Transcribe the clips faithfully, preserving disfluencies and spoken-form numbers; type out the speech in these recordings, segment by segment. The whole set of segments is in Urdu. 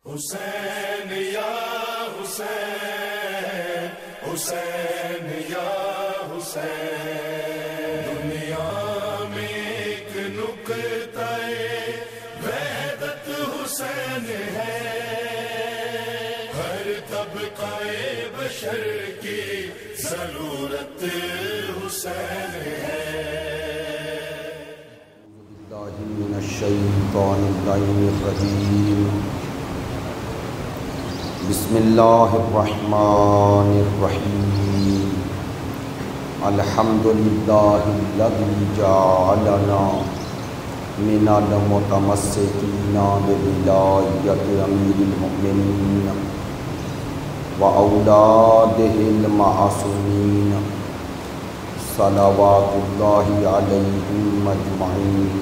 حسین یا حسین، حسین یا حسین، دنیا میں ایک نقطہ وحدت حسین ہے، ہر طبقہ بشر کی ضرورت حسین ہے۔ باللہ من الشیطان اللعین الرجیم، بسم اللہ الرحمن الرحیم، الحمد للہ الذی جعلنا من المتمسکین بولایت امیر المؤمنین واولادہ المعصومین صلوات اللہ علیہم اجمعین۔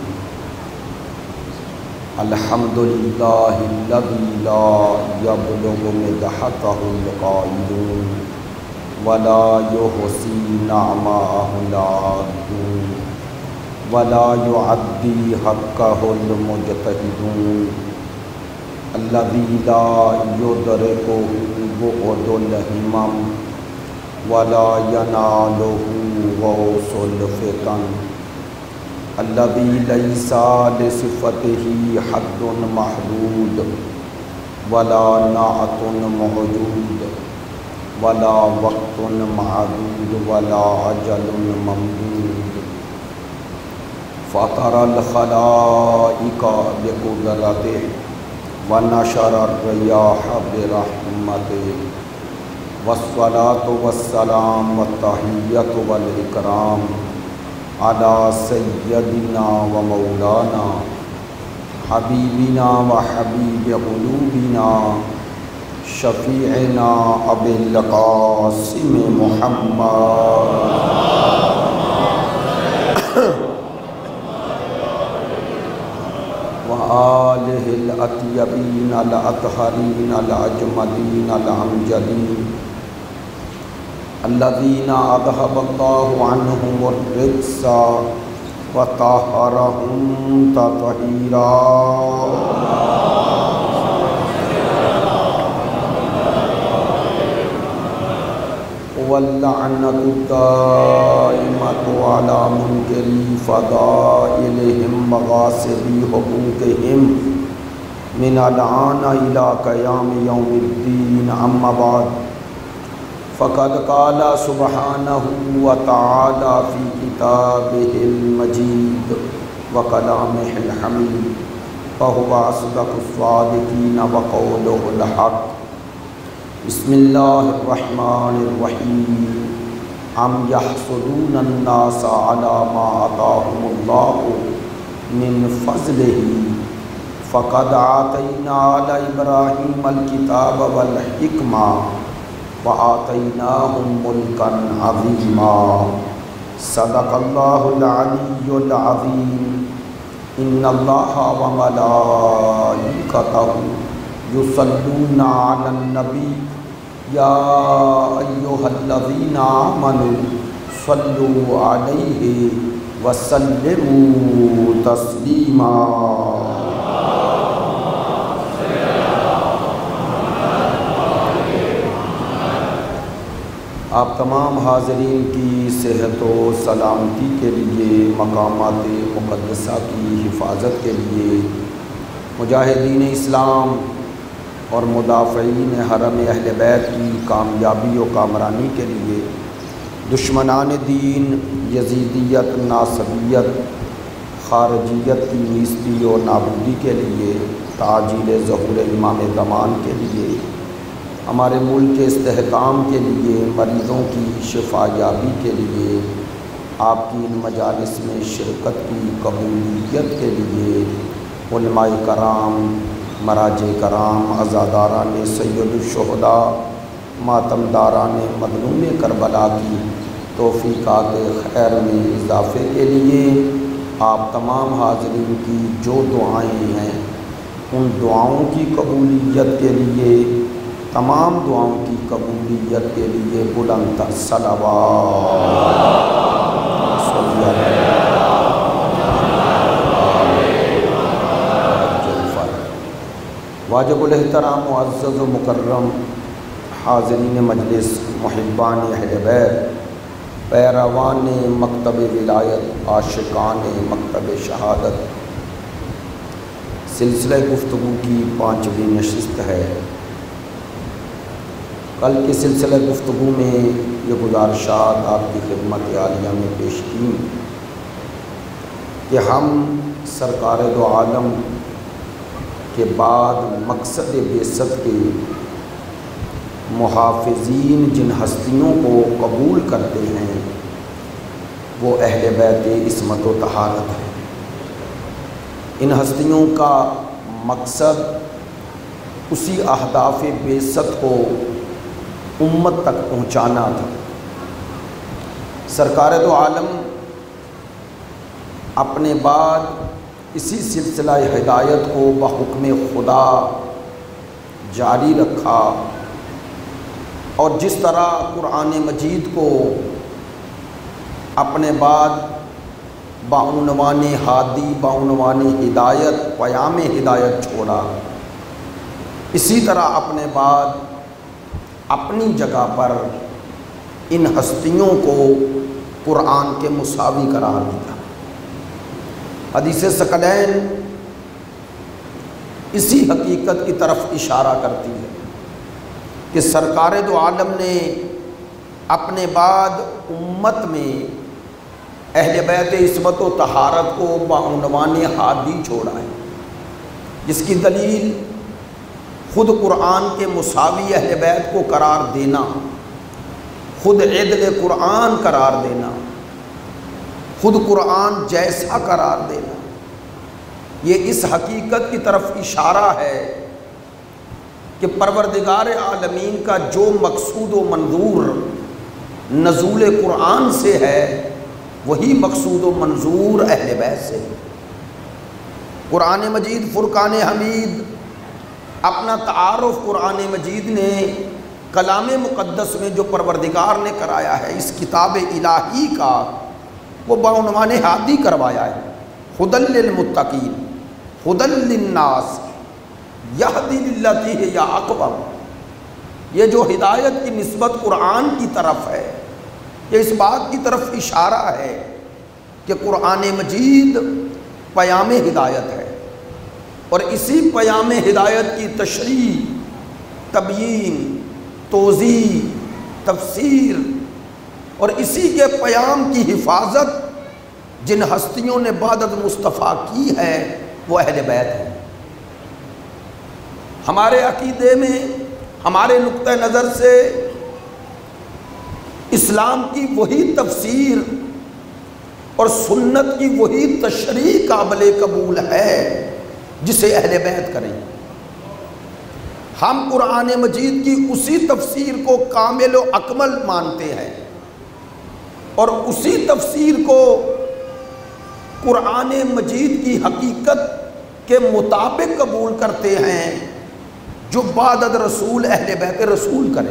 الحمد للہ الذی لا یبلغ مدحتہ القائلون ولا یحصی نعماہ العادون ولا یعدی حقہ المجتہدون، الذی لا یدرکہ بعد الہمم ولا ینالہ غوث الفتن، الذی لیس لصفتہ حد محدود ولا نعت موجود ولا وقت معدود ولا اجل ممدود، فطر الخلائق بقدرتہ ونشر الریاح برحمتہ، والصلاة والسلام والتحیۃ والاکرام علی سیدنا و مولانا حبیبنا و حبیب قلوبنا شفیعنا ابی القاسم محمد وآلہ الاطیبین الاطہرین الاجملین الامجدین، الذین اذھب اللہ عنہم الرجس وطہرہم تطہیرا۔ واللعنۃ الدائمۃ علی منکری فضائلہم وغاصبی حقوقہم من الآن الی قیام یوم الدین، اما بعد، فقد قال سبحانہ وتعالی فی کتابہ المجید وکلامہ الحمید، فہو اصدق الصادقین وقولہ الحق۔ بسم اللہ الرحمن الرحیم، ام یحسدون الناس علی ما آتاہم اللہ من فضلہ، فقد آتینا آل ابراہیم الکتاب والحکمہ وآتیناہم ملکا عظیما۔ صدق اللہ العلی العظیم۔ ان اللہ وملائکتہ یصلون علی النبی یا ایہا الذین آمنوا صلوا علیہ وسلموا تسلیما۔ آپ تمام حاضرین کی صحت و سلامتی کے لیے، مقامات مقدسہ کی حفاظت کے لیے، مجاہدین اسلام اور مدافعین حرم اہل بیت کی کامیابی و کامرانی کے لیے، دشمنان دین یزیدیت، ناصبیت، خارجیت کی نیستی و نابودی کے لیے، تعجیل ظہور امام زمان کے لیے، ہمارے ملک کے استحکام کے لیے، مریضوں کی شفا یابی کے لیے، آپ کی ان مجالس میں شرکت کی قبولیت کے لیے، علماء کرام، مراجع کرام، عزاداران سید الشہداء، ماتمداران مظلوم کربلا کی توفیقات خیر میں اضافے کے لیے، آپ تمام حاضرین کی جو دعائیں ہیں ان دعاؤں کی قبولیت کے لیے، تمام دعاؤں کی قبولیت کے لیے بلند تر صلوات صلی اللہ علیہ واجب الاحترام معزز و مکرم حاضرین مجلس، محبان اہل بیت، پیروان مکتب ولایت، عاشقان مکتب شہادت، سلسلہ گفتگو کی پانچویں نشست ہے۔ کل کے سلسلہ گفتگو میں یہ گزارشات آپ کی خدمت عالیہ میں پیش کی کہ ہم سرکار دو عالم کے بعد مقصد بعثت کے محافظین جن ہستیوں کو قبول کرتے ہیں وہ اہل بیت عصمت و طہارت ہے۔ ان ہستیوں کا مقصد اسی اہداف بعثت کو امت تک پہنچانا تھا۔ سرکار دو عالم اپنے بعد اسی سلسلہ ہدایت کو بحکم خدا جاری رکھا، اور جس طرح قرآن مجید کو اپنے بعد بعنوان ہادی، بعنوان ہدایت، پیام ہدایت چھوڑا، اسی طرح اپنے بعد اپنی جگہ پر ان ہستیوں کو قرآن کے مساوی قرار دیا۔ حدیث ثقلین اسی حقیقت کی طرف اشارہ کرتی ہے کہ سرکار دو عالم نے اپنے بعد امت میں اہل بیت عصمت و طہارت کو بعنوان ہادی چھوڑا ہے، جس کی دلیل خود قرآن کے مساوی اہل بیت کو قرار دینا، خود عدل قرآن قرار دینا، خود قرآن جیسا قرار دینا، یہ اس حقیقت کی طرف اشارہ ہے کہ پروردگار عالمین کا جو مقصود و منظور نزول قرآن سے ہے وہی مقصود و منظور اہل بیت سے ہے۔ قرآن مجید فرقان حمید اپنا تعارف قرآن مجید نے کلام مقدس میں جو پروردگار نے کرایا ہے، اس کتاب الہی کا، وہ بعنوان ہادی کروایا ہے۔ ہدی للمتقین، ہدی للناس، یہدی للتی ہی اقوم۔ یہ جو ہدایت کی نسبت قرآن کی طرف ہے، یہ اس بات کی طرف اشارہ ہے کہ قرآن مجید پیام ہدایت ہے، اور اسی پیام ہدایت کی تشریح، تبیین، توضیح، تفسیر، اور اسی کے پیام کی حفاظت جن ہستیوں نے بعد مصطفیٰ کی ہے وہ اہل بیت ہیں۔ ہمارے عقیدے میں، ہمارے نقطہ نظر سے اسلام کی وہی تفسیر اور سنت کی وہی تشریح قابل قبول ہے جسے اہل بیت کریں۔ ہم قرآن مجید کی اسی تفسیر کو کامل و اکمل مانتے ہیں، اور اسی تفسیر کو قرآن مجید کی حقیقت کے مطابق قبول کرتے ہیں جو بعد از رسول اہل بیت رسول کریں۔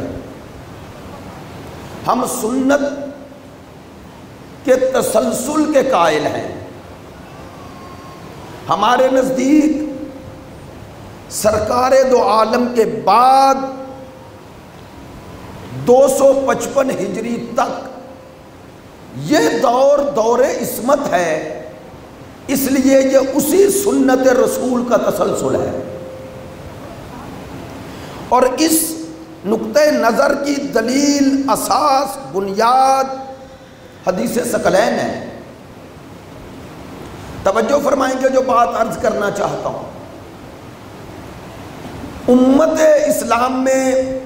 ہم سنت کے تسلسل کے قائل ہیں۔ ہمارے نزدیک سرکار دو عالم کے بعد دو سو پچپن ہجری تک یہ دور دور عصمت ہے، اس لیے یہ اسی سنت رسول کا تسلسل ہے، اور اس نقطہ نظر کی دلیل، اساس، بنیاد حدیث ثقلین ہے۔ توجہ فرمائیں گے جو بات عرض کرنا چاہتا ہوں۔ امت اسلام میں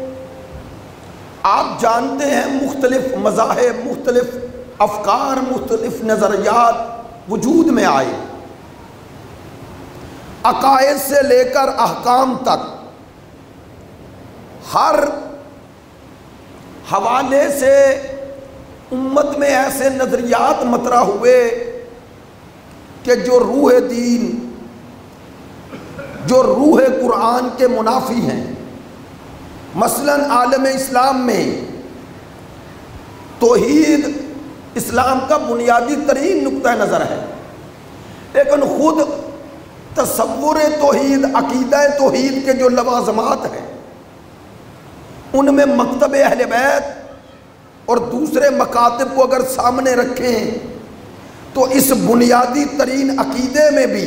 آپ جانتے ہیں مختلف مذاہب، مختلف افکار، مختلف نظریات وجود میں آئے، عقائد سے لے کر احکام تک، ہر حوالے سے امت میں ایسے نظریات مطرح ہوئے کہ جو روح دین، جو روح قرآن کے منافی ہیں۔ مثلاً عالم اسلام میں توحید اسلام کا بنیادی ترین نقطہ نظر ہے، لیکن خود تصور توحید، عقیدہ توحید کے جو لوازمات ہیں ان میں مکتب اہل بیت اور دوسرے مکاتب کو اگر سامنے رکھیں تو اس بنیادی ترین عقیدے میں بھی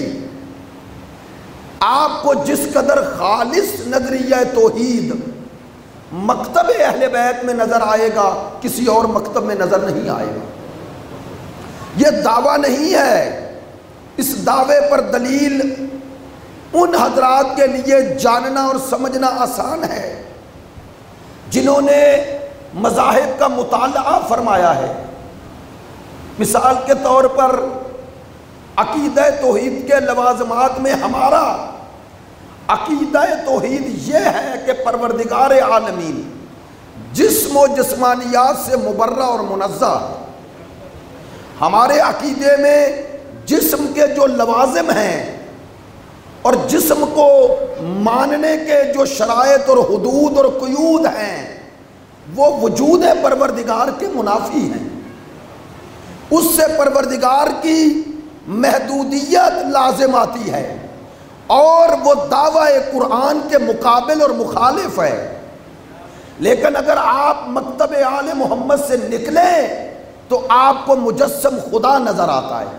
آپ کو جس قدر خالص نظریہ توحید مکتب اہل بیت میں نظر آئے گا کسی اور مکتب میں نظر نہیں آئے گا۔ یہ دعویٰ نہیں ہے، اس دعوے پر دلیل ان حضرات کے لیے جاننا اور سمجھنا آسان ہے جنہوں نے مذاہب کا مطالعہ فرمایا ہے۔ مثال کے طور پر عقیدہ توحید کے لوازمات میں ہمارا عقیدہ توحید یہ ہے کہ پروردگار عالمین جسم و جسمانیات سے مبرہ اور منزہ ہے۔ ہمارے عقیدے میں جسم کے جو لوازم ہیں اور جسم کو ماننے کے جو شرائط اور حدود اور قیود ہیں وہ وجود پروردگار کے منافی ہیں۔ اس سے پروردگار کی محدودیت لازم آتی ہے اور وہ دعویٰ قرآن کے مقابل اور مخالف ہے۔ لیکن اگر آپ مکتب آل محمد سے نکلیں تو آپ کو مجسم خدا نظر آتا ہے۔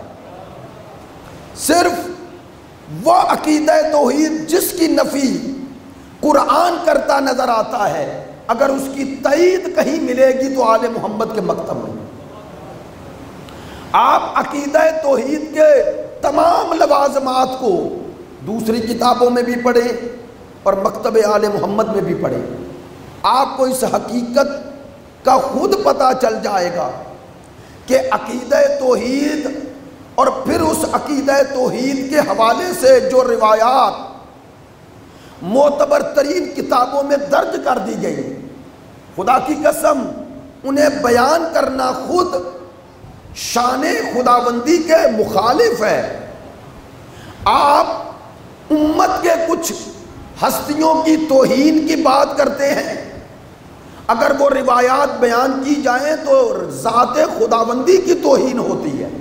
صرف وہ عقیدہ توحید جس کی نفی قرآن کرتا نظر آتا ہے، اگر اس کی تائید کہیں ملے گی تو آل محمد کے مکتب میں۔ آپ عقیدہ توحید کے تمام لوازمات کو دوسری کتابوں میں بھی پڑھیں اور مکتب آل محمد میں بھی پڑھیں، آپ کو اس حقیقت کا خود پتہ چل جائے گا کہ عقیدہ توحید اور پھر اس عقیدہ توحید کے حوالے سے جو روایات معتبر ترین کتابوں میں درج کر دی گئی، خدا کی قسم انہیں بیان کرنا خود شان خداوندی کے مخالف ہے۔ آپ امت کے کچھ ہستیوں کی توہین کی بات کرتے ہیں، اگر وہ روایات بیان کی جائیں تو ذات خداوندی کی توہین ہوتی ہے،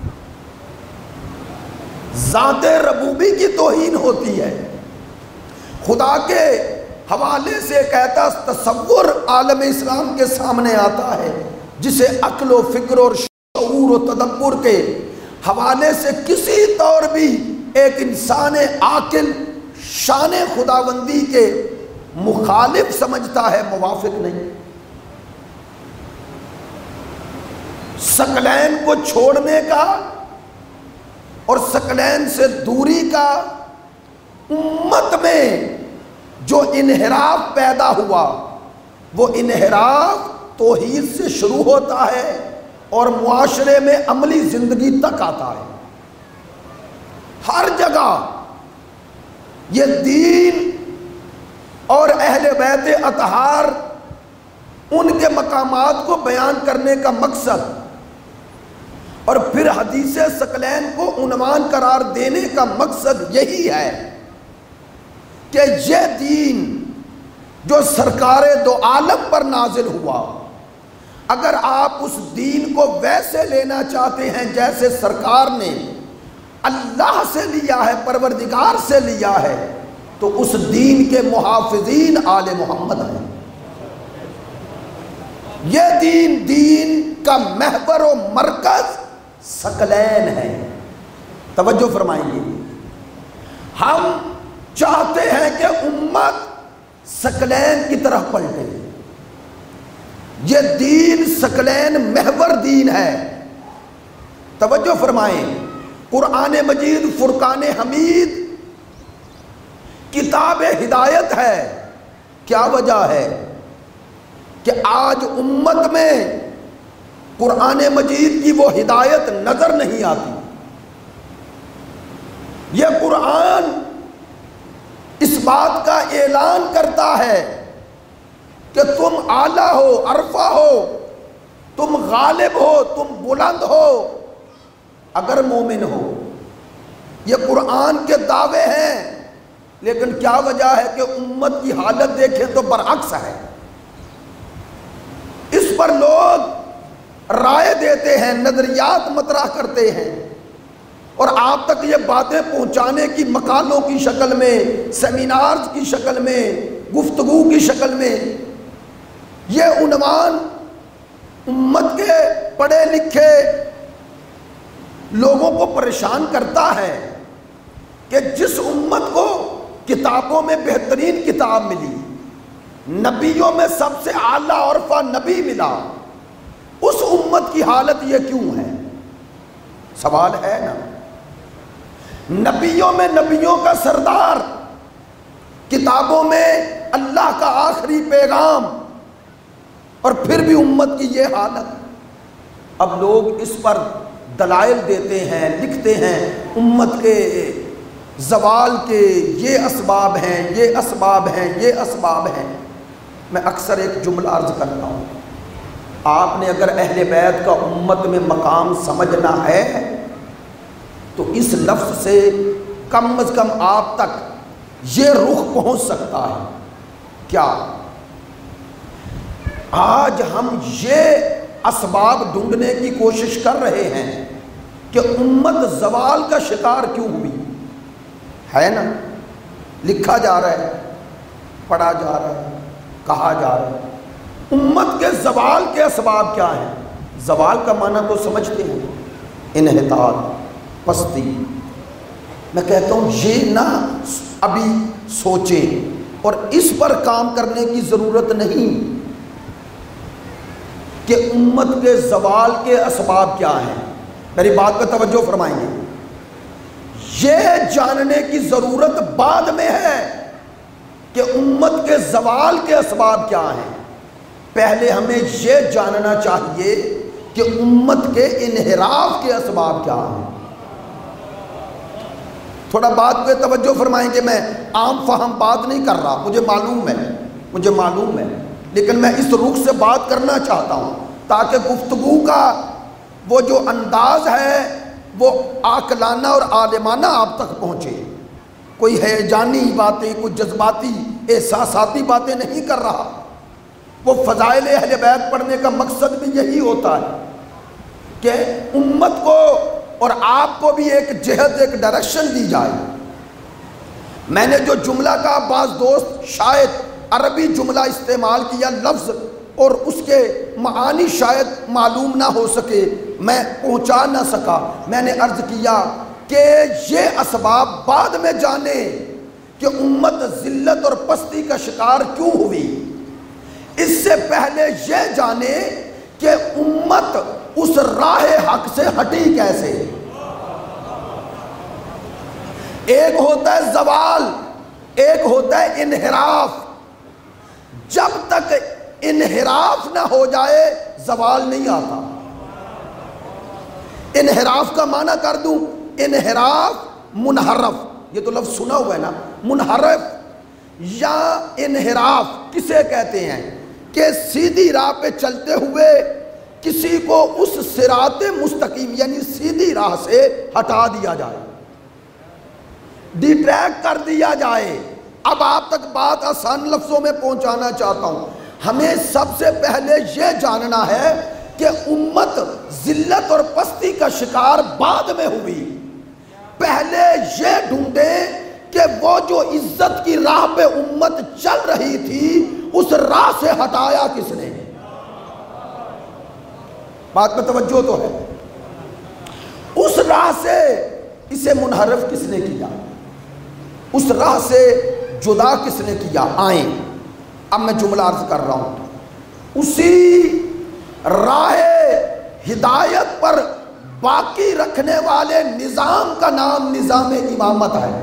ذات ربوبی کی توہین ہوتی ہے۔ خدا کے حوالے سے کہتا تصور عالم اسلام کے سامنے آتا ہے جسے عقل و فکر اور شعور و تدبر کے حوالے سے کسی طور بھی ایک انسان عاقل شان خداوندی کے مخالف سمجھتا ہے، موافق نہیں۔ ثقلین کو چھوڑنے کا اور ثقلین سے دوری کا امت میں جو انحراف پیدا ہوا وہ انحراف توحید سے شروع ہوتا ہے اور معاشرے میں عملی زندگی تک آتا ہے۔ ہر جگہ یہ دین اور اہل بیت اطہار ان کے مقامات کو بیان کرنے کا مقصد اور پھر حدیث ثقلین کو عنوان قرار دینے کا مقصد یہی ہے کہ یہ دین جو سرکار دو عالم پر نازل ہوا، اگر آپ اس دین کو ویسے لینا چاہتے ہیں جیسے سرکار نے اللہ سے لیا ہے، پروردگار سے لیا ہے، تو اس دین کے محافظین آل محمد ہیں۔ یہ دین دین کا محور و مرکز ثقلین ہے۔ توجہ فرمائیں گے، ہم چاہتے ہیں کہ امت ثقلین کی طرف پلٹے۔ یہ دین ثقلین محور دین ہے۔ توجہ فرمائیں، قرآن مجید فرقان حمید کتاب ہدایت ہے۔ کیا وجہ ہے کہ آج امت میں قرآن مجید کی وہ ہدایت نظر نہیں آتی؟ یہ قرآن اس بات کا اعلان کرتا ہے کہ تم اعلیٰ ہو، عرفہ ہو، تم غالب ہو، تم بلند ہو اگر مومن ہو۔ یہ قرآن کے دعوے ہیں، لیکن کیا وجہ ہے کہ امت کی حالت دیکھیں تو برعکس ہے۔ اس پر لوگ رائے دیتے ہیں، نظریات مطرح کرتے ہیں اور آپ تک یہ باتیں پہنچانے کی مقالوں کی شکل میں، سیمینارز کی شکل میں، گفتگو کی شکل میں، یہ عنوان امت کے پڑھے لکھے لوگوں کو پریشان کرتا ہے کہ جس امت کو کتابوں میں بہترین کتاب ملی، نبیوں میں سب سے اعلیٰ عرفہ نبی ملا، اس امت کی حالت یہ کیوں ہے؟ سوال ہے نا۔ نبیوں میں نبیوں کا سردار، کتابوں میں اللہ کا آخری پیغام، اور پھر بھی امت کی یہ حالت۔ اب لوگ اس پر دلائل دیتے ہیں، لکھتے ہیں امت کے زوال کے یہ اسباب ہیں، یہ اسباب ہیں، یہ اسباب ہیں۔ میں اکثر ایک جملہ عرض کرتا ہوں، آپ نے اگر اہل بیت کا امت میں مقام سمجھنا ہے تو اس لفظ سے کم از کم آپ تک یہ رخ پہنچ سکتا ہے۔ کیا آج ہم یہ اسباب ڈھونڈنے کی کوشش کر رہے ہیں کہ امت زوال کا شکار کیوں ہوئی ہے نا؟ لکھا جا رہا ہے، پڑھا جا رہا ہے، کہا جا رہا ہے۔ امت کے زوال کے اسباب کیا ہیں؟ زوال کا معنی تو سمجھتے ہیں، انحطاط، پستی۔ میں کہتا ہوں یہ نہ ابھی سوچیں اور اس پر کام کرنے کی ضرورت نہیں کہ امت کے زوال کے اسباب کیا ہیں۔ میری بات پہ توجہ فرمائیں گے۔ یہ جاننے کی ضرورت بعد میں ہے کہ امت کے زوال کے اسباب کیا ہیں۔ پہلے ہمیں یہ جاننا چاہیے کہ امت کے انحراف کے اسباب کیا ہیں۔ تھوڑا بات پہ توجہ فرمائیں گے۔ میں عام فہم بات نہیں کر رہا، مجھے معلوم ہے مجھے معلوم ہے لیکن میں اس رخ سے بات کرنا چاہتا ہوں تاکہ گفتگو کا وہ جو انداز ہے وہ عاقلانہ اور عالمانہ آپ تک پہنچے۔ کوئی ہیجانی باتیں، کوئی جذباتی احساساتی باتیں نہیں کر رہا۔ وہ فضائل اہل بیت پڑھنے کا مقصد بھی یہی ہوتا ہے کہ امت کو اور آپ کو بھی ایک جہت، ایک ڈائریکشن دی جائے۔ میں نے جو جملہ کہا، بعض دوست شاید عربی جملہ استعمال کیا لفظ اور اس کے معانی شاید معلوم نہ ہو سکے، میں پہنچا نہ سکا۔ میں نے عرض کیا کہ یہ اسباب بعد میں جانے کہ امت ذلت اور پستی کا شکار کیوں ہوئی، اس سے پہلے یہ جانے کہ امت اس راہ حق سے ہٹی کیسے۔ ایک ہوتا ہے زوال، ایک ہوتا ہے انحراف۔ جب تک انحراف نہ ہو جائے زوال نہیں آتا۔ انحراف کا معنی کر دوں، انحراف منحرف، یہ تو لفظ سنا ہوا ہے نا۔ منحرف یا انحراف کسے کہتے ہیں کہ سیدھی راہ پہ چلتے ہوئے کسی کو اس صراط مستقیم یعنی سیدھی راہ سے ہٹا دیا جائے، ڈیٹریکٹ کر دیا جائے۔ اب آپ تک بات آسان لفظوں میں پہنچانا چاہتا ہوں۔ ہمیں سب سے پہلے یہ جاننا ہے کہ امت ذلت اور پستی کا شکار بعد میں ہوئی۔ پہلے یہ ڈھونڈیں کہ وہ جو عزت کی راہ پہ امت چل رہی تھی اس راہ سے ہٹایا کس نے؟ بات میں توجہ تو ہے۔ اس راہ سے اسے منحرف کس نے کیا؟ اس راہ سے جدا کس نے کیا؟ آئیں اب میں جملہ عرض کر رہا ہوں۔ اسی راہ ہدایت پر باقی رکھنے والے نظام کا نام نظام امامت ہے۔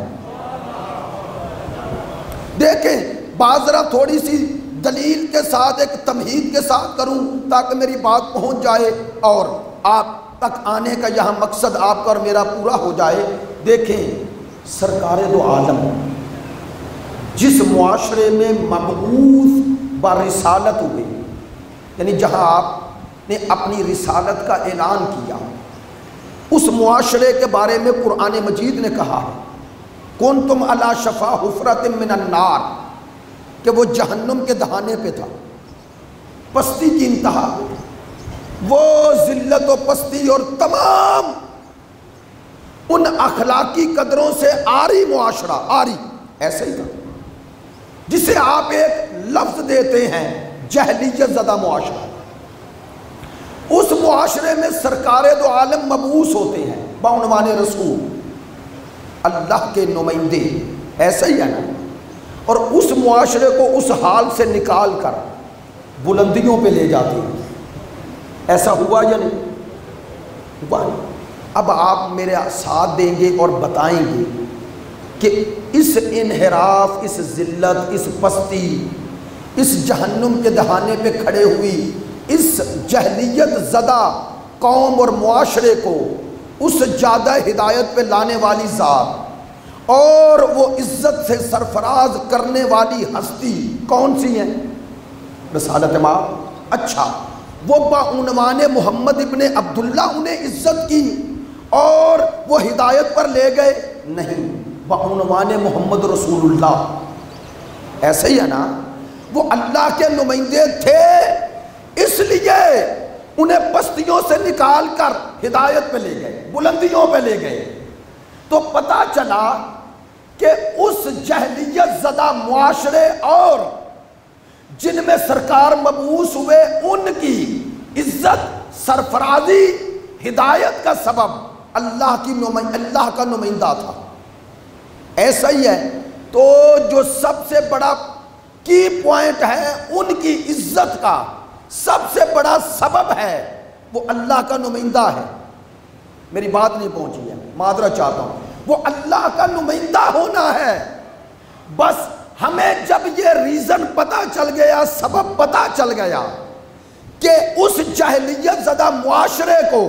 دیکھیں بعض ذرا تھوڑی سی دلیل کے ساتھ ایک تمہید کے ساتھ کروں تاکہ میری بات پہنچ جائے اور آپ تک آنے کا یہاں مقصد آپ کا اور میرا پورا ہو جائے۔ دیکھیں سرکار دو عالم جس معاشرے میں مبعوث برسالت ہوئے، یعنی جہاں آپ نے اپنی رسالت کا اعلان کیا، اس معاشرے کے بارے میں قرآن مجید نے کہا ہے کنتم علی شفا حفرۃ من النار، کہ وہ جہنم کے دہانے پہ تھا، پستی کی انتہا، وہ ذلت و پستی اور تمام ان اخلاقی قدروں سے آری معاشرہ، آری ایسے ہی تھا جسے آپ ایک لفظ دیتے ہیں جہلیت زدہ معاشرہ۔ اس معاشرے میں سرکار دو عالم مبعوث ہوتے ہیں بعنوان رسول، اللہ کے نمائندے، ایسا ہی ہے نا، اور اس معاشرے کو اس حال سے نکال کر بلندیوں پہ لے جاتے ہیں۔ ایسا ہوا یا نہیں ہوا؟ اب آپ میرے ساتھ دیں گے اور بتائیں گے کہ اس انحراف، اس ذلت، اس پستی، اس جہنم کے دہانے پہ کھڑے ہوئی اس جہلیت زدہ قوم اور معاشرے کو اس جادہ ہدایت پہ لانے والی ذات اور وہ عزت سے سرفراز کرنے والی ہستی کون سی ہیں؟ رسالت مآب۔ اچھا، وہ بعنوان محمد ابن عبداللہ انہیں عزت کی اور وہ ہدایت پر لے گئے؟ نہیں، بعنوان محمد رسول اللہ۔ ایسے ہی ہے نا، وہ اللہ کے نمائندے تھے، اس لیے انہیں پستیوں سے نکال کر ہدایت پہ لے گئے، بلندیوں پہ لے گئے۔ تو پتہ چلا کہ اس جہلیت زدہ معاشرے اور جن میں سرکار مبعوث ہوئے ان کی عزت، سرفرازی، ہدایت کا سبب اللہ کی نمائند اللہ کا نمائندہ تھا۔ ایسا ہی ہے، تو جو سب سے بڑا کی پوائنٹ ہے ان کی عزت کا، سب سے بڑا سبب ہے وہ اللہ کا نمائندہ ہے۔ میری بات نہیں پہنچی ہے، معذرت چاہتا ہوں، وہ اللہ کا نمائندہ ہونا ہے۔ بس ہمیں جب یہ ریزن پتا چل گیا، سبب پتا چل گیا کہ اس جہلیت زدہ معاشرے کو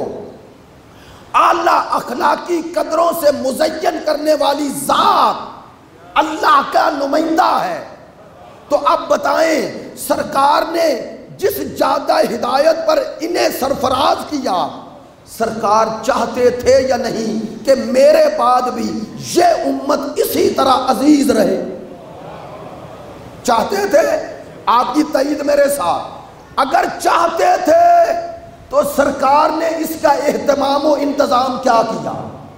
اعلیٰ اخلاقی قدروں سے مزین کرنے والی ذات اللہ کا نمائندہ ہے، تو اب بتائیں سرکار نے جس جادہ ہدایت پر انہیں سرفراز کیا، سرکار چاہتے تھے یا نہیں کہ میرے بعد بھی یہ امت اسی طرح عزیز رہے؟ چاہتے تھے؟ آپ کی تائید میرے ساتھ، اگر چاہتے تھے تو سرکار نے اس کا اہتمام و انتظام کیا کیا؟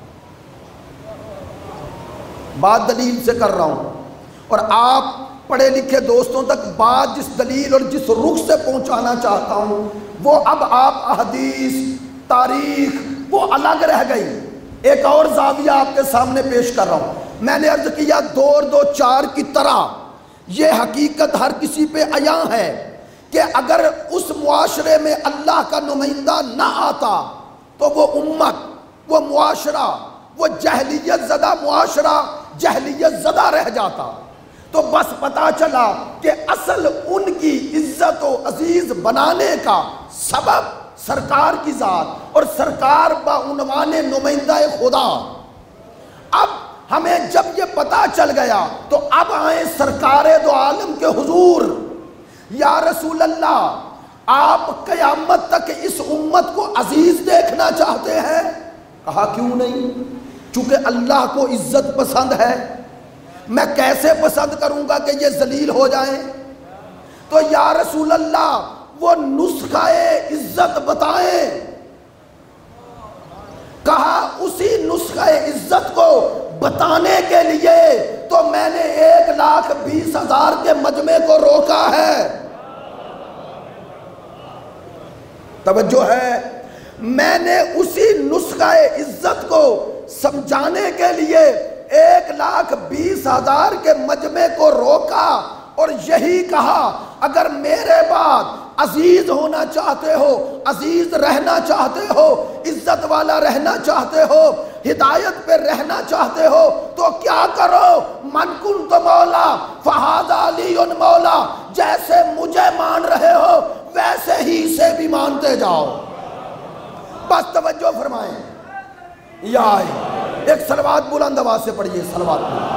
بات دلیل سے کر رہا ہوں، اور آپ پڑھے لکھے دوستوں تک بات جس دلیل اور جس رخ سے پہنچانا چاہتا ہوں وہ اب آپ احادیث، تاریخ وہ الگ رہ گئی۔ ایک اور زاویہ آپ کے سامنے پیش کر رہا ہوں۔ میں نے عرض کیا دو اور دو چار کی طرح یہ حقیقت ہر کسی پہ عیاں ہے کہ اگر اس معاشرے میں اللہ کا نمائندہ نہ آتا تو وہ امت، وہ معاشرہ، وہ جہلیت زدہ معاشرہ جہلیت زدہ رہ جاتا۔ تو بس پتا چلا کہ اصل ان کی عزت و عزیز بنانے کا سبب سرکار کی ذات اور سرکار بعنوان نمائندہ خدا۔ اب ہمیں جب یہ پتا چل گیا تو اب آئیں سرکار دو عالم کے حضور، یا رسول اللہ آپ قیامت تک اس امت کو عزیز دیکھنا چاہتے ہیں؟ کہا کیوں نہیں، چونکہ اللہ کو عزت پسند ہے، میں کیسے پسند کروں گا کہ یہ ذلیل ہو جائیں؟ تو یا رسول اللہ وہ نسخہ عزت بتائیں۔ کہا اسی نسخہ عزت کو بتانے کے لیے تو میں نے ایک لاکھ بیس ہزار کے مجمع کو روکا ہے۔ توجہ ہے، میں نے اسی نسخہ عزت کو سمجھانے کے لیے ایک لاکھ بیس ہزار کے مجمع کو روکا اور یہی کہا اگر میرے بعد عزیز ہونا چاہتے ہو، عزیز رہنا چاہتے ہو، عزت والا رہنا چاہتے ہو، ہدایت پہ رہنا چاہتے ہو تو کیا کرو؟ من کنت مولا فہذا علی مولا، جیسے مجھے مان رہے ہو ویسے ہی سے بھی مانتے جاؤ۔ بس توجہ فرمائیں، یا ایک صلوات بلند آواز سے پڑھیے، صلوات بلند۔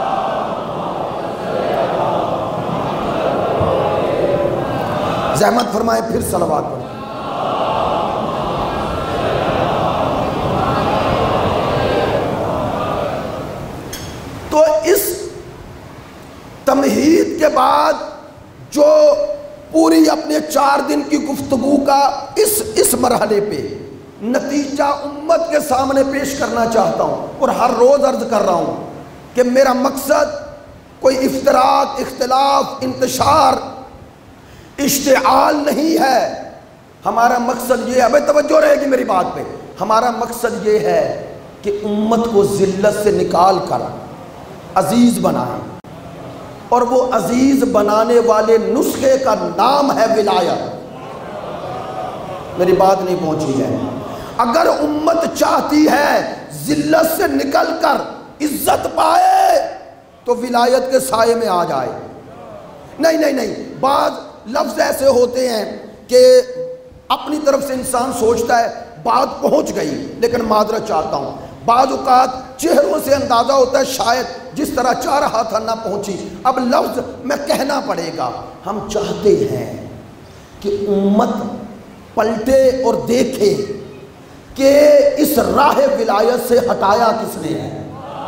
زحمت فرمائیں پھر صلوات پڑھیں۔ تو اس تمہید کے بعد جو پوری اپنے چار دن کی گفتگو کا اس اس مرحلے پہ نتیجہ امت کے سامنے پیش کرنا چاہتا ہوں، اور ہر روز عرض کر رہا ہوں کہ میرا مقصد کوئی افتراق، اختلاف، انتشار، اشتعال نہیں ہے۔ ہمارا مقصد یہ ہے، بھائی توجہ رہے گی میری بات پہ، ہمارا مقصد یہ ہے کہ امت کو ذلت سے نکال کر عزیز بنائیں، اور وہ عزیز بنانے والے نسخے کا نام ہے ولایت۔ میری بات نہیں پہنچی ہے؟ اگر امت چاہتی ہے ذلت سے نکل کر عزت پائے تو ولایت کے سائے میں آ جائے۔ نہیں نہیں نہیں، بعض لفظ ایسے ہوتے ہیں کہ اپنی طرف سے انسان سوچتا ہے بات پہنچ گئی، لیکن معذرت چاہتا ہوں، بعض اوقات چہروں سے اندازہ ہوتا ہے شاید جس طرح چاہ رہا تھا نہ پہنچی، اب لفظ میں کہنا پڑے گا۔ ہم چاہتے ہیں کہ امت پلٹے اور دیکھے کہ اس راہ ولایت سے ہٹایا کس نے ہے۔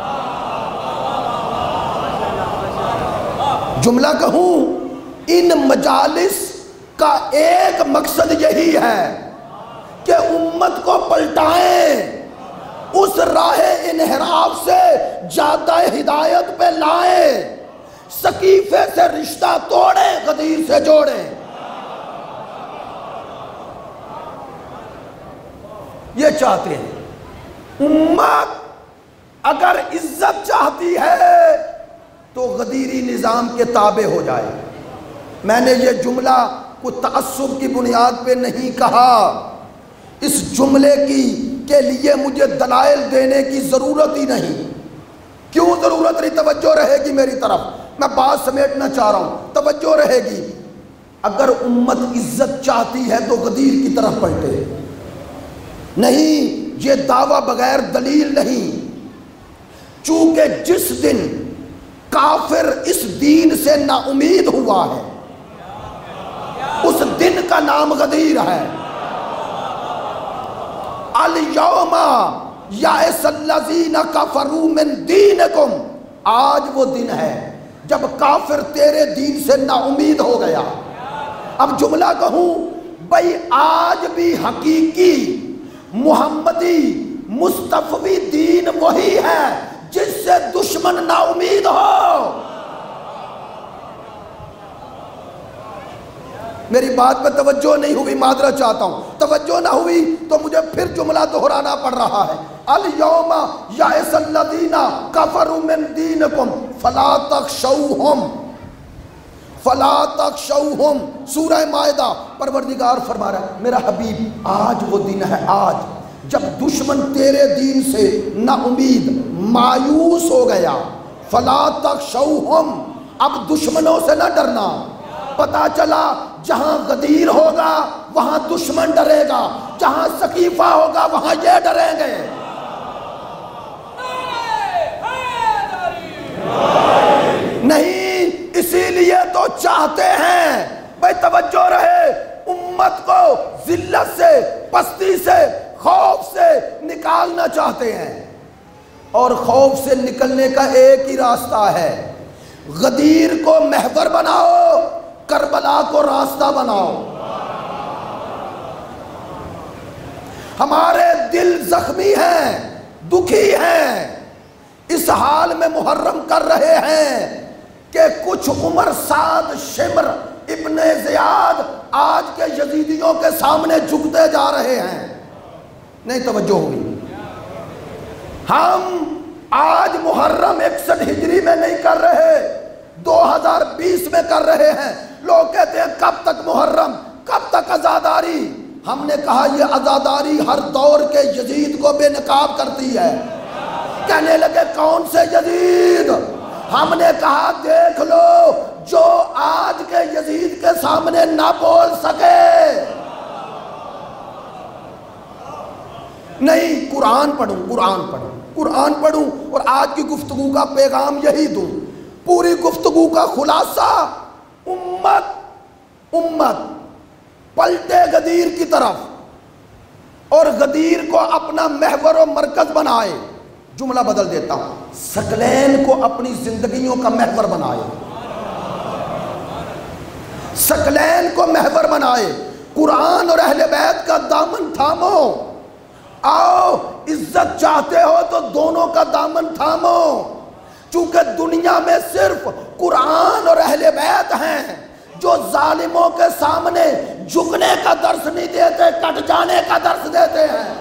جملہ کہوں، ان مجالس کا ایک مقصد یہی ہے کہ امت کو پلٹائیں، اس راہ انحراف سے جادہ ہدایت پہ لائیں، سقیفے سے رشتہ توڑیں، غدیر سے جوڑیں۔ یہ چاہتے ہیں۔ امت اگر عزت چاہتی ہے تو غدیری نظام کے تابع ہو جائے۔ میں نے یہ جملہ کوئی تعصب کی بنیاد پہ نہیں کہا، اس جملے کی کے لیے مجھے دلائل دینے کی ضرورت ہی نہیں۔ کیوں ضرورت نہیں؟ توجہ رہے گی میری طرف، میں بات سمیٹنا چاہ رہا ہوں، توجہ رہے گی۔ اگر امت عزت چاہتی ہے تو غدیر کی طرف پلٹے۔ نہیں، یہ دعویٰ بغیر دلیل نہیں، چونکہ جس دن کافر اس دین سے نا امید ہوا ہے اس دن کا نام غدیر ہے۔ الیوم یئس الذین کفروا من دینکم، آج وہ دن ہے جب کافر تیرے دین سے نا امید ہو گیا۔ اب جملہ کہوں، بھئی آج بھی حقیقی محمدی مصطفی دین وہی ہے جس سے دشمن نا امید ہو۔ میری بات پہ توجہ نہیں ہوئی، معذرت چاہتا ہوں، توجہ نہ ہوئی تو مجھے پھر جملہ دہرانا پڑ رہا ہے۔ الیوم یئس الذین کفروا من دینکم فلا تخشوہم فلا تخشوہم، سورہ مائدہ۔ پروردگار فرما رہا ہے میرا حبیب آج وہ دن ہے، آج جب دشمن تیرے دین سے نا امید مایوس ہو گیا۔ فلا تخشوہم، اب دشمنوں سے نہ ڈرنا۔ پتا چلا جہاں غدیر ہوگا وہاں دشمن ڈرے گا، جہاں سقیفہ ہوگا وہاں یہ ڈریں گے۔ نہیں، اسی لیے تو چاہتے ہیں، بھائی توجہ رہے، امت کو ذلت سے، پستی سے، خوف سے نکالنا چاہتے ہیں، اور خوف سے نکلنے کا ایک ہی راستہ ہے، غدیر کو محور بناؤ، کربلا کو راستہ بناؤ۔ ہمارے دل زخمی ہیں، دکھی ہیں، اس حال میں محرم کر رہے ہیں کہ کچھ عمر سعد شمر ابن زیاد آج کے یزیدیوں کے سامنے جھکتے جا رہے ہیں۔ نہیں توجہ ہوئی؟ ہم آج محرم اکسٹھ ہجری میں نہیں کر رہے، دو ہزار بیس میں کر رہے ہیں۔ لوگ کہتے ہیں کب تک محرم، کب تک عزاداری؟ ہم نے کہا یہ عزاداری ہر دور کے یزید کو بے نقاب کرتی ہے۔ کہنے لگے کون سے یزید؟ ہم نے کہا دیکھ لو جو آج کے یزید کے سامنے نہ بول سکے۔ نہیں، قرآن پڑھوں، قرآن پڑھوں، قرآن پڑھوں اور آج کی گفتگو کا پیغام یہی دوں۔ پوری گفتگو کا خلاصہ، امت امت پلٹے غدیر کی طرف اور غدیر کو اپنا محور و مرکز بنائے۔ جملہ بدل دیتا ہوں، ثقلین کو اپنی زندگیوں کا محور بنائے، ثقلین کو محور بنائے، قرآن اور اہل بیت کا دامن تھامو، آؤ عزت چاہتے ہو تو دونوں کا دامن تھامو، چونکہ دنیا میں صرف قرآن اور اہل بیت ہیں جو ظالموں کے سامنے جھکنے کا درس نہیں دیتے، کٹ جانے کا درس دیتے ہیں۔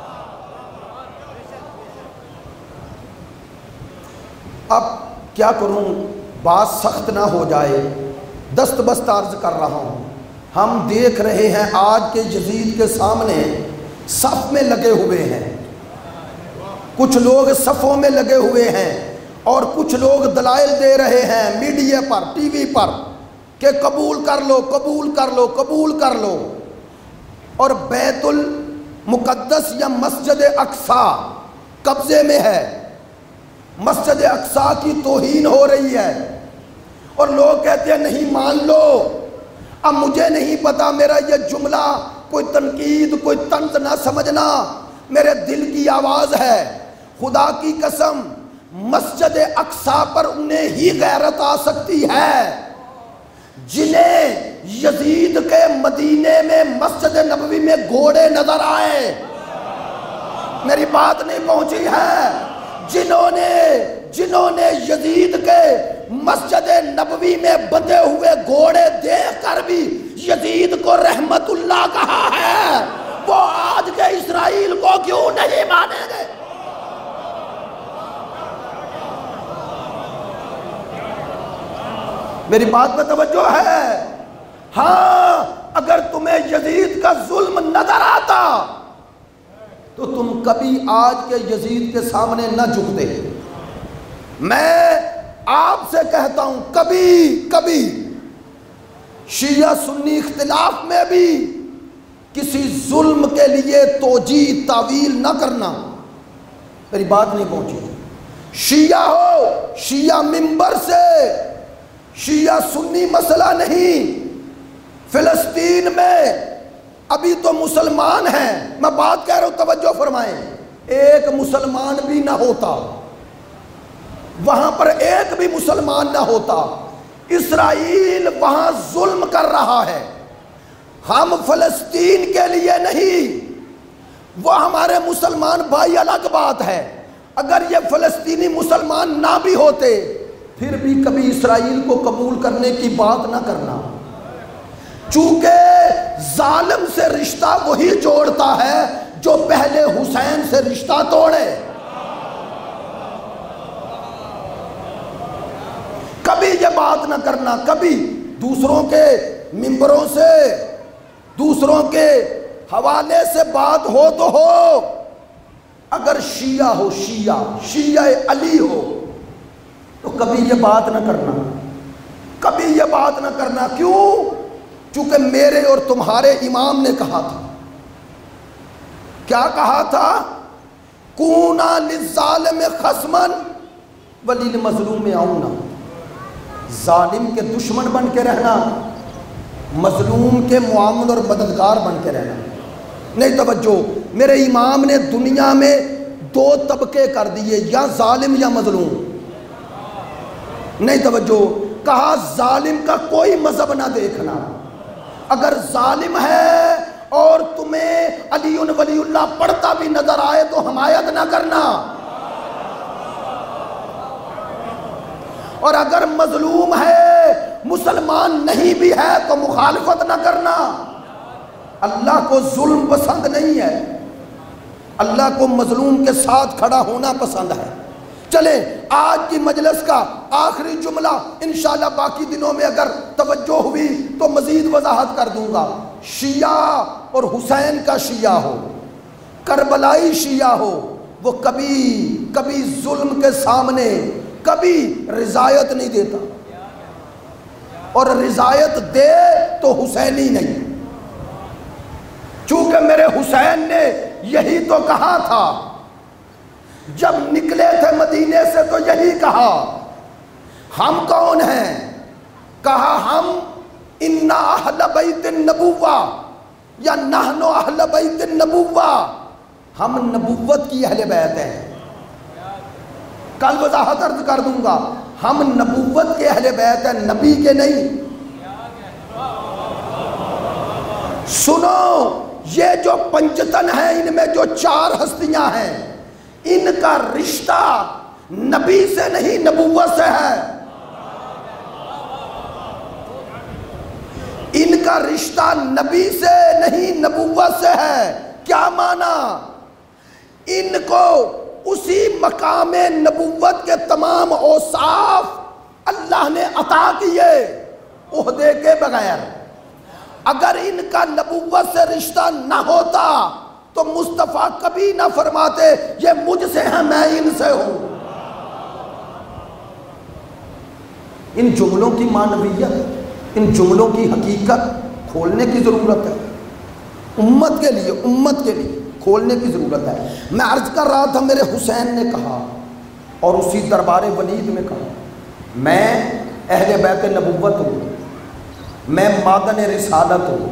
اب کیا کروں، بات سخت نہ ہو جائے، دست بست عرض کر رہا ہوں۔ ہم دیکھ رہے ہیں آج کے یزید کے سامنے صف میں لگے ہوئے ہیں، کچھ لوگ صفوں میں لگے ہوئے ہیں اور کچھ لوگ دلائل دے رہے ہیں میڈیا پر، ٹی وی پر کہ قبول کر لو قبول کر لو قبول کر لو، اور بیت المقدس یا مسجد اقصی قبضے میں ہے، مسجد اقصی کی توہین ہو رہی ہے، اور لوگ کہتے ہیں نہیں مان لو۔ اب مجھے نہیں پتا، میرا یہ جملہ کوئی تنقید کوئی طنز نہ سمجھنا، میرے دل کی آواز ہے، خدا کی قسم مسجد اقصی پر انہیں ہی غیرت آ سکتی ہے جنہیں یزید کے مدینے میں مسجد نبوی میں گھوڑے نظر آئے۔ میری بات نہیں پہنچی ہے؟ جنہوں نے جنہوں نے یزید کے مسجد نبوی میں بندھے ہوئے گھوڑے دیکھ کر بھی یزید کو رحمت اللہ کہا ہے، وہ آج کے اسرائیل کو کیوں نہیں مانیں گے؟ میری بات میں توجہ ہے؟ ہاں، اگر تمہیں یزید کا ظلم نظر آتا تو تم کبھی آج کے یزید کے سامنے نہ جھکتے۔ میں آپ سے کہتا ہوں کبھی کبھی شیعہ سنی اختلاف میں بھی کسی ظلم کے لیے توجیہ تعویل نہ کرنا۔ میری بات نہیں پہنچی؟ شیعہ ہو، شیعہ منبر سے، شیعہ سنی مسئلہ نہیں۔ فلسطین میں ابھی تو مسلمان ہیں، میں بات کہہ رہا ہوں توجہ فرمائیں، ایک مسلمان بھی نہ ہوتا وہاں پر، ایک بھی مسلمان نہ ہوتا، اسرائیل وہاں ظلم کر رہا ہے۔ ہم فلسطین کے لیے نہیں، وہ ہمارے مسلمان بھائی الگ بات ہے، اگر یہ فلسطینی مسلمان نہ بھی ہوتے پھر بھی کبھی اسرائیل کو قبول کرنے کی بات نہ کرنا، چونکہ ظالم سے رشتہ وہی جوڑتا ہے جو پہلے حسین سے رشتہ توڑے۔ کبھی یہ بات نہ کرنا، کبھی دوسروں کے ممبروں سے دوسروں کے حوالے سے بات ہو تو ہو، اگر شیعہ ہو، شیعہ شیعہ علی ہو تو کبھی یہ بات نہ کرنا، کبھی یہ بات نہ کرنا۔ کیوں؟ چونکہ میرے اور تمہارے امام نے کہا تھا، کیا کہا تھا؟ کونا للظالم خصما وللمظلوم عونا، ظالم کے دشمن بن کے رہنا، مظلوم کے معاون اور مددگار بن کے رہنا نہیں۔ توجہ، میرے امام نے دنیا میں دو طبقے کر دیے، یا ظالم یا مظلوم، نہیں توجہ، کہا ظالم کا کوئی مذہب نہ دیکھنا، اگر ظالم ہے اور تمہیں علی ولی اللہ پڑھتا بھی نظر آئے تو حمایت نہ کرنا، اور اگر مظلوم ہے مسلمان نہیں بھی ہے تو مخالفت نہ کرنا۔ اللہ کو ظلم پسند نہیں ہے، اللہ کو مظلوم کے ساتھ کھڑا ہونا پسند ہے۔ چلیں آج کی مجلس کا آخری جملہ، انشاءاللہ باقی دنوں میں اگر توجہ ہوئی تو مزید وضاحت کر دوں گا۔ شیعہ اور حسین کا شیعہ ہو، کربلائی شیعہ ہو، وہ کبھی کبھی ظلم کے سامنے کبھی رضایت نہیں دیتا، اور رضایت دے تو حسینی نہیں، چونکہ میرے حسین نے یہی تو کہا تھا جب نکلے تھے مدینے سے، تو یہی کہا۔ ہم کون ہیں؟ کہا ہم انا اہل بیت النبوہ یا نحن اہل بیت النبوہ، ہم نبوت کی اہل بیت ہیں۔ کل وضاحت عرض کر دوں گا، ہم نبوت کے اہل بیت ہیں، نبی کے نہیں۔ سنو، یہ جو پنجتن ہیں، ان میں جو چار ہستیاں ہیں، ان کا رشتہ نبی سے نہیں نبوت سے ہے۔ ان کا رشتہ نبی سے نہیں نبوت سے ہے۔ کیا معنی؟ ان کو اسی مقام نبوت کے تمام اوصاف اللہ نے عطا کیے عہدے کے بغیر۔ اگر ان کا نبوت سے رشتہ نہ ہوتا تو مصطفیٰ کبھی نہ فرماتے یہ مجھ سے ہیں، میں ان سے ہوں۔ ان جملوں کی معنویت، ان جملوں کی حقیقت کھولنے کی ضرورت ہے، امت کے لیے امت کے لیے کھولنے کی ضرورت ہے۔ میں عرض کر رہا تھا، میرے حسین نے کہا اور اسی دربار ولید میں کہا، میں اہل بیت نبوت ہوں، میں معدن رسالت ہوں،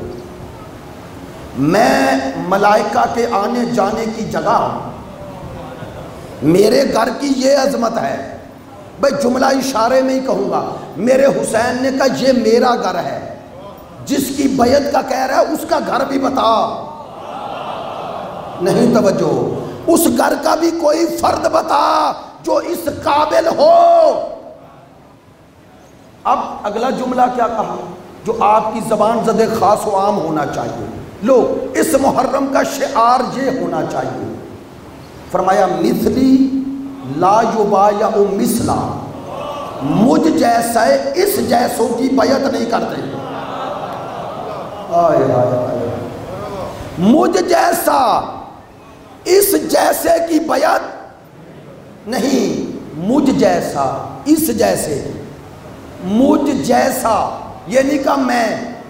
میں ملائکہ کے آنے جانے کی جگہ ہوں، میرے گھر کی یہ عظمت ہے۔ بھئی جملہ اشارے میں ہی کہوں گا، میرے حسین نے کہا یہ میرا گھر ہے، جس کی بیعت کا کہہ رہا ہے اس کا گھر بھی بتا۔ نہیں توجہ، اس گھر کا بھی کوئی فرد بتا جو اس قابل ہو۔ اب اگلا جملہ کیا کہا جو آپ کی زبان زد خاص و عام ہونا چاہیے؟ لو، اس محرم کا شعار یہ ہونا چاہیے۔ فرمایا مثلی لا یبایع مثلا، مجھ جیسا اس جیسوں کی بیعت نہیں کرتے۔ آئے آئے آئے مجھ جیسا اس جیسے کی بیعت نہیں، مجھ جیسا اس جیسے، مجھ جیسا یہ نہیں کہا میں،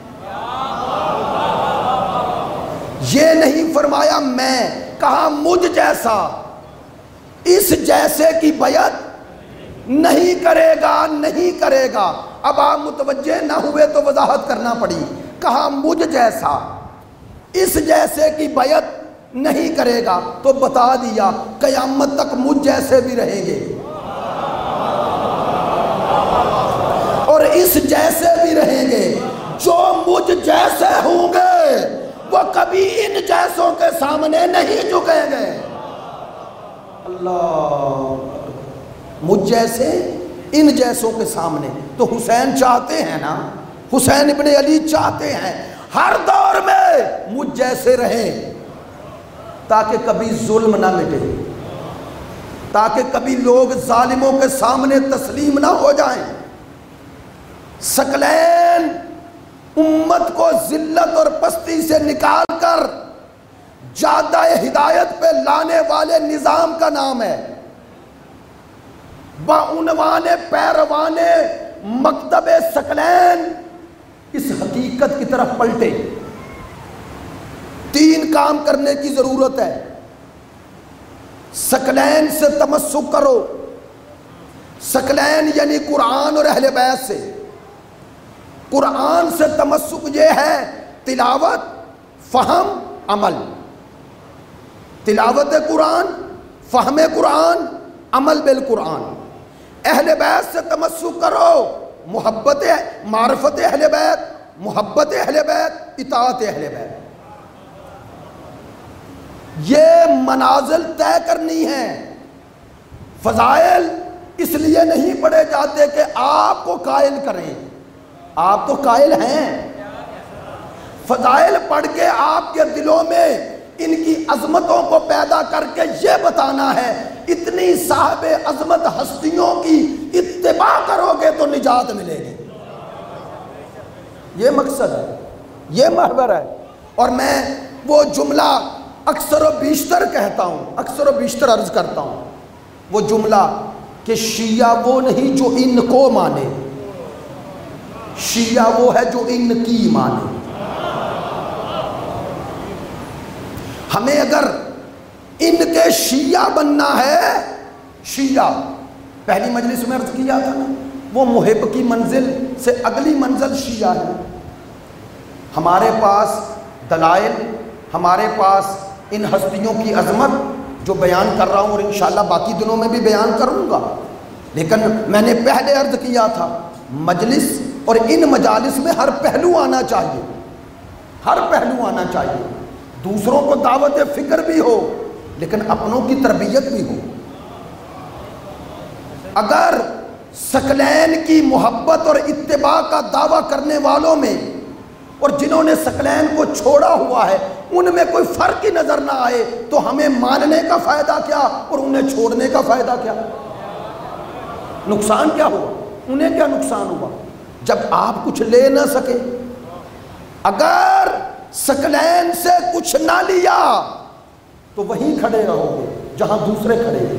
یہ نہیں فرمایا میں، کہا مجھ جیسا اس جیسے کی بیعت نہیں کرے گا، نہیں کرے گا۔ اب آپ متوجہ نہ ہوئے تو وضاحت کرنا پڑی۔ کہا مجھ جیسا اس جیسے کی بیعت نہیں کرے گا، تو بتا دیا قیامت تک مجھ جیسے بھی رہیں گے اور اس جیسے بھی رہیں گے۔ جو مجھ جیسے ہوں گے وہ کبھی ان جیسوں کے سامنے نہیں جھکیں گے۔ اللہ، مجھ جیسے ان جیسوں کے سامنے۔ تو حسین چاہتے ہیں نا، حسین ابن علی چاہتے ہیں ہر دور میں مجھ جیسے رہیں، تاکہ کبھی ظلم نہ مٹے، تاکہ کبھی لوگ ظالموں کے سامنے تسلیم نہ ہو جائیں۔ ثقلین امت کو ذلت اور پستی سے نکال کر جادہ ہدایت پہ لانے والے نظام کا نام ہے۔ بعنوان پیروان مکتب ثقلین اس حقیقت کی طرف پلٹے۔ تین کام کرنے کی ضرورت ہے۔ ثقلین سے تمسک کرو، ثقلین یعنی قرآن اور اہل بیت سے۔ قرآن سے تمسک یہ ہے تلاوت، فہم، عمل۔ تلاوت قرآن، فہم قرآن، عمل بالقرآن۔ اہل بیت سے تمسک کرو، محبت معرفت اہل بیت، محبت اہل بیت، اطاعت اہل بیت۔ یہ منازل طے کرنی ہے۔ فضائل اس لیے نہیں پڑھے جاتے کہ آپ کو قائل کریں، آپ تو قائل ہیں۔ فضائل پڑھ کے آپ کے دلوں میں ان کی عظمتوں کو پیدا کر کے یہ بتانا ہے اتنی صاحب عظمت ہستیوں کی اتباع کرو گے تو نجات ملے گی۔ یہ مقصد ہے، یہ محور ہے۔ اور میں وہ جملہ اکثر و بیشتر کہتا ہوں، اکثر و بیشتر عرض کرتا ہوں، وہ جملہ کہ شیعہ وہ نہیں جو ان کو مانے، شیعہ وہ ہے جو ان کی مانے۔ ہمیں اگر ان کے شیعہ بننا ہے، شیعہ پہلی مجلس میں عرض کیا تھا نا، وہ محب کی منزل سے اگلی منزل شیعہ ہے۔ ہمارے پاس دلائل، ہمارے پاس ان ہستیوں کی عظمت جو بیان کر رہا ہوں اور انشاءاللہ باقی دنوں میں بھی بیان کروں گا، لیکن میں نے پہلے عرض کیا تھا مجلس اور ان مجالس میں ہر پہلو آنا چاہیے، ہر پہلو آنا چاہیے۔ دوسروں کو دعوت فکر بھی ہو لیکن اپنوں کی تربیت بھی ہو۔ اگر ثقلین کی محبت اور اتباع کا دعویٰ کرنے والوں میں اور جنہوں نے ثقلین کو چھوڑا ہوا ہے ان میں کوئی فرق ہی نظر نہ آئے تو ہمیں ماننے کا فائدہ کیا اور انہیں چھوڑنے کا فائدہ کیا؟ نقصان کیا ہوا؟ انہیں کیا نقصان ہوا جب آپ کچھ لے نہ سکے؟ اگر ثقلین سے کچھ نہ لیا تو وہیں کھڑے رہو گے جہاں دوسرے کھڑے ہیں۔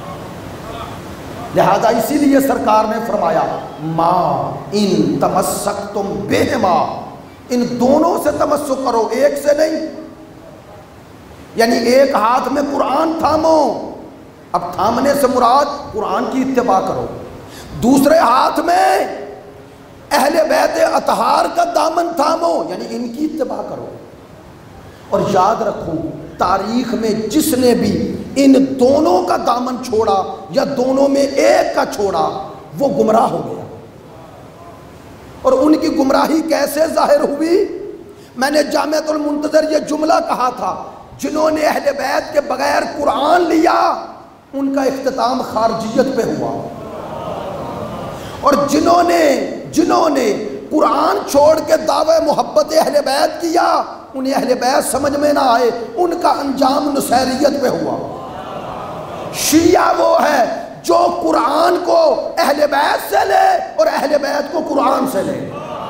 لہذا اسی لیے سرکار نے فرمایا ما ان تمسکتم بہما، ان دونوں سے تمسک کرو، ایک سے نہیں۔ یعنی ایک ہاتھ میں قرآن تھامو، اب تھامنے سے مراد قرآن کی اتباع کرو، دوسرے ہاتھ میں اہل بیت اطہار کا دامن تھامو، یعنی ان کی اتباع کرو۔ اور یاد رکھو تاریخ میں جس نے بھی ان دونوں کا دامن چھوڑا یا دونوں میں ایک کا چھوڑا وہ گمراہ ہو گیا۔ اور ان کی گمراہی کیسے ظاہر ہوئی؟ میں نے جامعۃ المنتظر یہ جملہ کہا تھا، جنہوں نے اہل بیت کے بغیر قرآن لیا ان کا اختتام خارجیت پہ ہوا، اور جنہوں نے جنہوں نے قرآن چھوڑ کے دعوی محبت اہل بیت کیا انہیں اہل بیت سمجھ میں نہ آئے، ان کا انجام نصیریت پہ ہوا۔ شیعہ وہ ہے جو قرآن کو اہل بیت سے لے اور اہل بیت کو قرآن سے لے،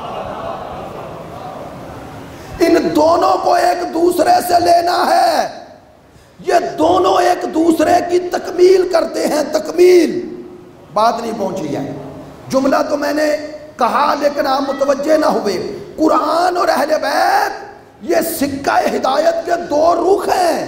ان دونوں کو ایک دوسرے سے لینا ہے، یہ دونوں ایک دوسرے کی تکمیل کرتے ہیں۔ تکمیل بات نہیں پہنچی ہے، جملہ تو میں نے کہا لیکن آپ متوجہ نہ ہوئے۔ قرآن اور اہل بیت یہ سکہ ہدایت کے دو رخ ہیں،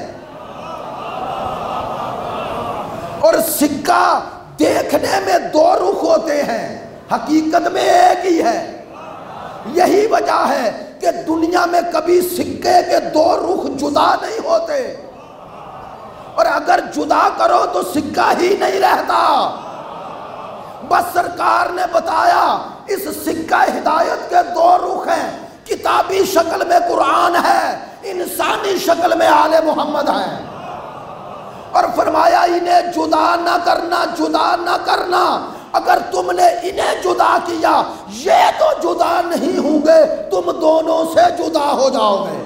اور سکہ دیکھنے میں دو رخ ہوتے ہیں، حقیقت میں ایک ہی ہے۔ یہی وجہ ہے کہ دنیا میں کبھی سکے کے دو رخ جدا نہیں ہوتے، اور اگر جدا کرو تو سکہ ہی نہیں رہتا۔ بس سرکار نے بتایا اس سکہ ہدایت کے دو رخ ہیں، کتابی شکل میں قرآن ہے، انسانی شکل میں آل محمد ہے، اور فرمایا انہیں جدا نہ کرنا، جدا نہ کرنا۔ اگر تم نے انہیں جدا کیا یہ تو جدا نہیں ہوں گے، تم دونوں سے جدا ہو جاؤ گے۔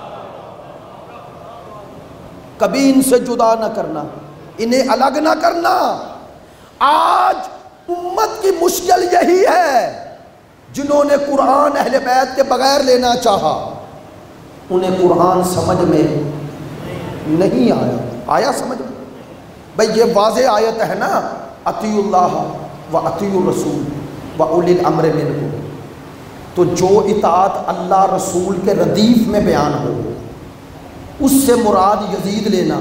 کبھی ان سے جدا نہ کرنا، انہیں الگ نہ کرنا۔ آج امت کی مشکل یہی ہے، جنہوں نے قرآن اہل بیت کے بغیر لینا چاہا انہیں قرآن سمجھ میں نہیں آیا۔ آیا سمجھ میں؟ بھئی یہ واضح آیت ہے نا، اطیعوا اللہ و اطیعوا الرسول و اولی الامر منکم، تو جو اطاعت اللہ رسول کے ردیف میں بیان ہو اس سے مراد یزید لینا۔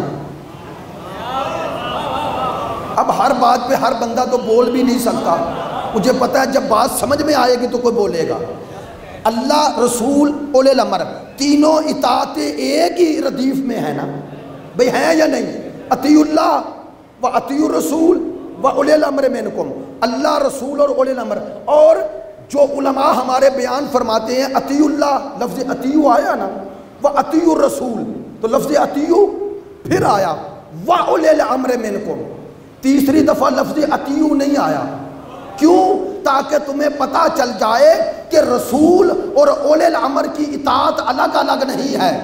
اب ہر بات پہ ہر بندہ تو بول بھی نہیں سکتا، مجھے پتہ ہے جب بات سمجھ میں آئے گی تو کوئی بولے گا۔ اللہ رسول اولی الامر تینوں اطاعتیں ایک ہی ردیف میں ہیں نا بھئی، ہیں یا نہیں؟ اطیعوا اللہ و اطیعوا الرسول و اولی الامر منکم، اللہ رسول اور اولی الامر۔ اور جو علماء ہمارے بیان فرماتے ہیں اطیعوا اللہ، لفظ اطیعوا آیا نا، و اطیعوا الرسول تو لفظ اطیعوا پھر آیا، و اولی الامر منکم تیسری دفعہ لفظ اطیعوا نہیں آیا۔ کیوں؟ تاکہ تمہیں پتہ چل جائے کہ رسول اور اولی الامر کی اطاعت الگ الگ نہیں ہے۔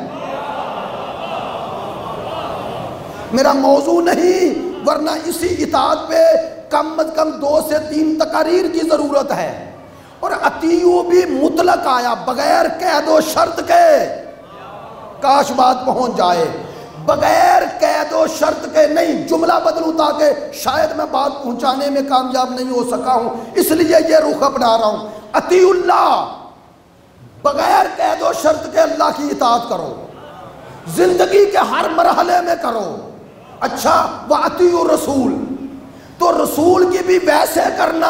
میرا موضوع نہیں، ورنہ اسی اطاعت پہ کم از کم دو سے تین تقاریر کی ضرورت ہے۔ اور اطیعوا بھی مطلق آیا بغیر قید و شرط کے، کاش بات پہنچ جائے، بغیر قید و شرط کے نہیں۔ جملہ بدلوں تاکہ شاید میں بات پہنچانے میں کامیاب نہیں ہو سکا ہوں، اس لیے یہ رخ اپنا رہا ہوں۔ اطیعوا اللہ بغیر قید و شرط کے اللہ کی اطاعت کرو، زندگی کے ہر مرحلے میں کرو۔ اچھا، وَأَطِيعُوا الرَّسُولَ تو رسول کی بھی ویسے کرنا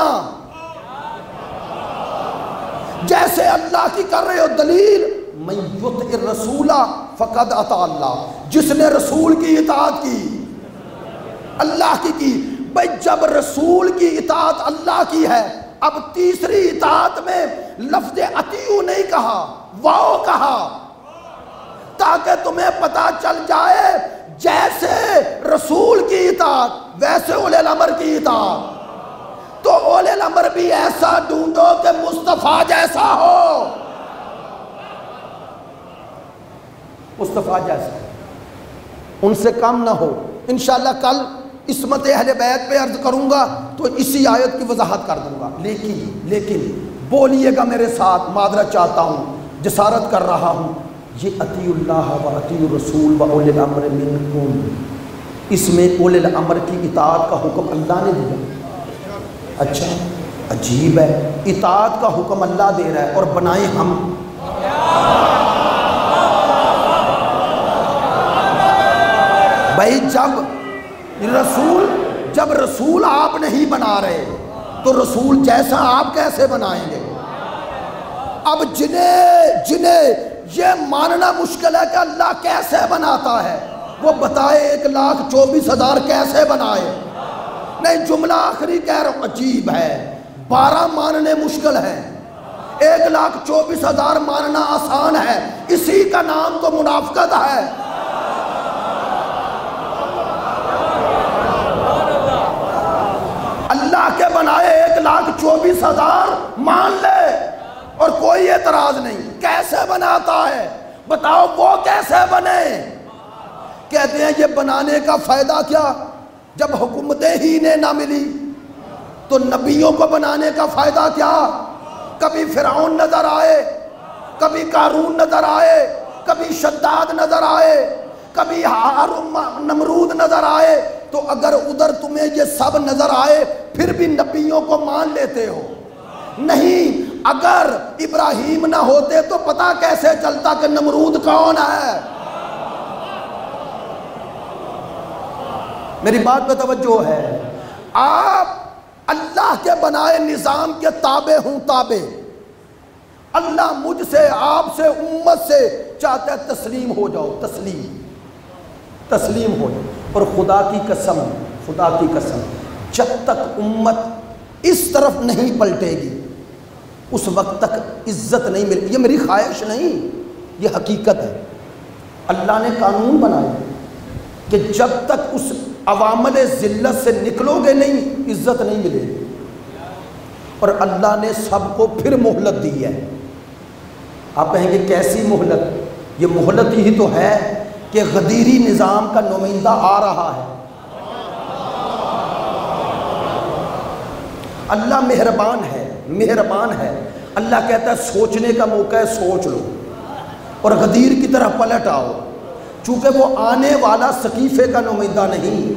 جیسے اللہ کی کر رہے ہو۔ دلیل مَن يُطِعِ الرَّسُولَ فَقَدْ أَطَاعَ اللَّهَ، جس نے رسول کی اطاعت کی اللہ کی کی۔ بھئی جب رسول کی اطاعت اللہ کی ہے، اب تیسری اطاعت میں لفظ اطیعوا نہیں کہا، واو کہا، تاکہ تاکہ تمہیں پتہ چل جائے جیسے رسول کی اطاعت ویسے اولی الامر کی اطاعت، تو اولی الامر بھی ایسا ڈھونڈو کہ مصطفیٰ جیسا ہو، مصطفیٰ جیسا ان سے کم نہ ہو۔ انشاءاللہ کل عصمت اہل بیت پہ عرض کروں گا تو اسی آیت کی وضاحت کر دوں گا، لیکن لیکن بولیے گا میرے ساتھ، معذرت چاہتا ہوں، جسارت کر رہا ہوں، یہ اطیعوا اللہ و اطیعوا الرسول و اولی الامر منکم، اس میں اولی الامر کی اطاعت کا حکم اللہ نے دیا۔ اچھا عجیب ہے، اطاعت کا حکم اللہ دے رہا ہے اور بنائے ہم۔ بھائی جب رسول جب رسول آپ نہیں بنا رہے تو رسول جیسا آپ کیسے بنائیں گے؟ اب جنہیں جنہیں یہ ماننا مشکل ہے کہ اللہ کیسے بناتا ہے، وہ بتائے ایک لاکھ چوبیس ہزار کیسے بنائے؟ نہیں، جملہ آخری کہہ رہا ہوں، عجیب ہے، بارہ ماننے مشکل ہے، ایک لاکھ چوبیس ہزار ماننا آسان ہے، اسی کا نام تو منافقت ہے۔ اللہ کے بنائے ایک لاکھ چوبیس ہزار مان لے اور کوئی اعتراض نہیں، کیسے بناتا ہے بتاؤ، وہ کیسے بنے؟ کہتے ہیں یہ بنانے کا فائدہ کیا؟ جب حکومتیں ہی نے نہ ملی تو نبیوں کو بنانے کا فائدہ کیا؟ کبھی فرعون نظر آئے، کبھی قارون نظر آئے، کبھی شداد نظر آئے، کبھی ہارون نمرود نظر آئے، تو اگر ادھر تمہیں یہ سب نظر آئے پھر بھی نبیوں کو مان لیتے ہو؟ نہیں، اگر ابراہیم نہ ہوتے تو پتہ کیسے چلتا کہ نمرود کون ہے؟ میری بات پہ توجہ ہے؟ آپ اللہ کے بنائے نظام کے تابع ہوں، تابع۔ اللہ مجھ سے، آپ سے، امت سے چاہتا ہے تسلیم ہو جاؤ، تسلیم تسلیم ہو جاؤ۔ اور خدا کی قسم، خدا کی قسم، جب تک امت اس طرف نہیں پلٹے گی اس وقت تک عزت نہیں ملے۔ یہ میری خواہش نہیں، یہ حقیقت ہے۔ اللہ نے قانون بنایا کہ جب تک اس عوامل ذلت سے نکلو گے نہیں، عزت نہیں ملے گی۔ اور اللہ نے سب کو پھر مہلت دی ہے۔ آپ کہیں گے کیسی مہلت؟ یہ مہلت ہی تو ہے کہ غدیری نظام کا نمائندہ آ رہا ہے۔ اللہ مہربان ہے، مہربان ہے۔ اللہ کہتا ہے سوچنے کا موقع ہے، سوچ لو اور غدیر کی طرح پلٹ آؤ، چونکہ وہ آنے والا سقیفے کا نمائندہ نہیں،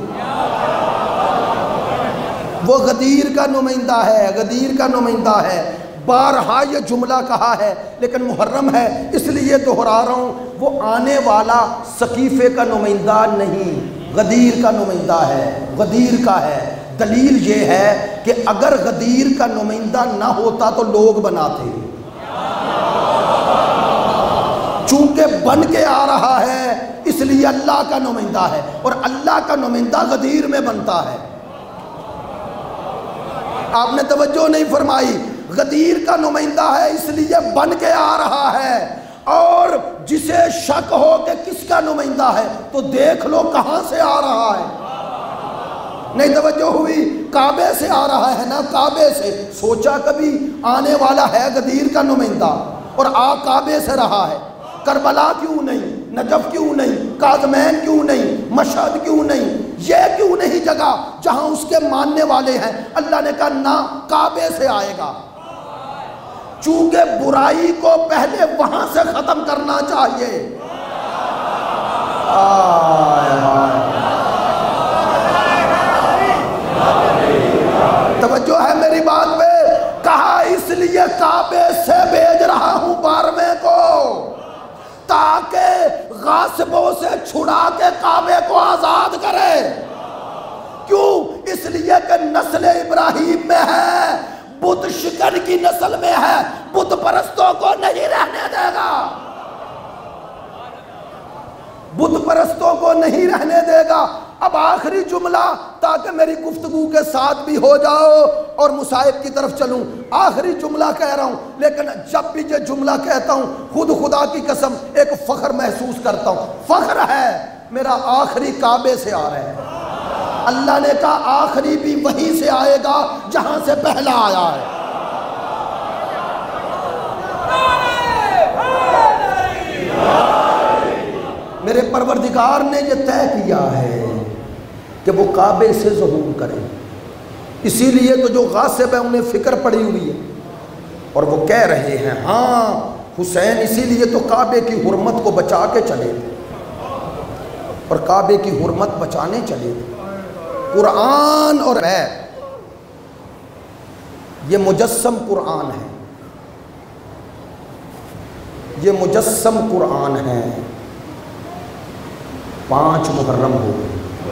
وہ غدیر کا نمائندہ ہے، غدیر کا نمائندہ ہے۔ بارہا یہ جملہ کہا ہے لیکن محرم ہے اس لیے دہرا رہا ہوں، وہ آنے والا سقیفے کا نمائندہ نہیں، غدیر کا نمائندہ ہے، غدیر کا ہے۔ دلیل یہ ہے کہ اگر غدیر کا نمائندہ نہ ہوتا تو لوگ بناتے، چونکہ بن کے آ رہا ہے اس لیے اللہ کا نمائندہ ہے، اور اللہ کا نمائندہ غدیر میں بنتا ہے۔ آپ نے توجہ نہیں فرمائی؟ غدیر کا نمائندہ ہے اس لیے بن کے آ رہا ہے، اور جسے شک ہو کہ کس کا نمائندہ ہے تو دیکھ لو کہاں سے آ رہا ہے۔ نہیں توجہ ہوئی؟ کعبے سے آ رہا ہے نا، کعبے سے۔ سوچا کبھی آنے والا ہے غدیر کا نمائندہ اور آ کعبے سے رہا ہے؟ کربلا کیوں نہیں؟ نجف کیوں نہیں؟ کاظمین کیوں نہیں؟ مشہد کیوں نہیں؟ یہ کیوں نہیں جگہ جہاں اس کے ماننے والے ہیں؟ اللہ نے کہا نہ، کعبے سے آئے گا، چونکہ برائی کو پہلے وہاں سے ختم کرنا چاہیے۔ توجہ ہے میری بات پہ؟ کہا اس لیے کعبے سے بھیج رہا ہوں بارہویں کو، تاکہ غاصبوں سے چھڑا کے کعبے کو آزاد کرے۔ کیوں؟ اس لیے کہ نسل ابراہیم میں ہے، بت شکن کی نسل میں ہے، بت پرستوں کو نہیں رہنے دے گا، بت پرستوں کو نہیں رہنے دے گا۔ اب آخری جملہ تاکہ میری گفتگو کے ساتھ بھی ہو جاؤ، اور مصائب کی طرف چلوں. آخری جملہ کہہ رہا ہوں، لیکن جب بھی یہ جملہ کہتا ہوں خود خدا کی قسم ایک فخر محسوس کرتا ہوں. فخر ہے میرا آخری کعبے سے آ رہا ہے. اللہ نے کہا آخری بھی وہیں سے آئے گا جہاں سے پہلا آیا ہے. میرے پروردگار نے یہ طے کیا ہے کہ وہ کعبے سے ظہور کریں. اسی لیے تو جو غاصب ہے انہیں فکر پڑی ہوئی ہے اور وہ کہہ رہے ہیں ہاں حسین اسی لیے تو کعبے کی حرمت کو بچا کے چلے تھے اور کعبے کی حرمت بچانے چلے تھے. قرآن اور ہے یہ مجسم قرآن ہے، یہ مجسم قرآن ہے. پانچ محرم ہو گئے.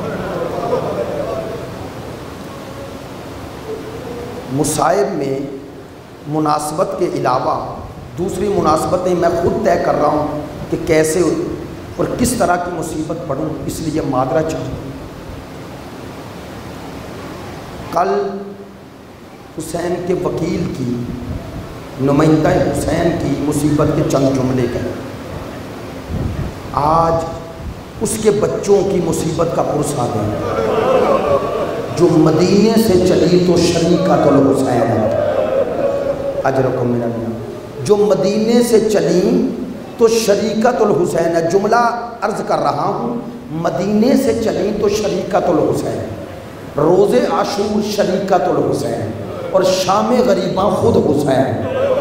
مصائب میں مناسبت کے علاوہ دوسری مناسبتیں میں خود طے کر رہا ہوں کہ کیسے اور کس طرح کی مصیبت پڑھوں، اس لیے معذرت چاہتا ہوں. کل حسین کے وکیل کی نمائندہ حسین کی مصیبت کے چند جملے کہیں. آج اس کے بچوں کی مصیبت کا پرسہ دیں. جو مدینے سے چلی تو شریکۃ الحسین اجرکم من اللہ. جو مدینے سے چلی تو شریکۃ الحسین ہے. جملہ عرض کر رہا ہوں، مدینے سے چلی تو شریکۃ الحسین، روز عاشور شریکۃ الحسین اور شام غریباں خود حسین.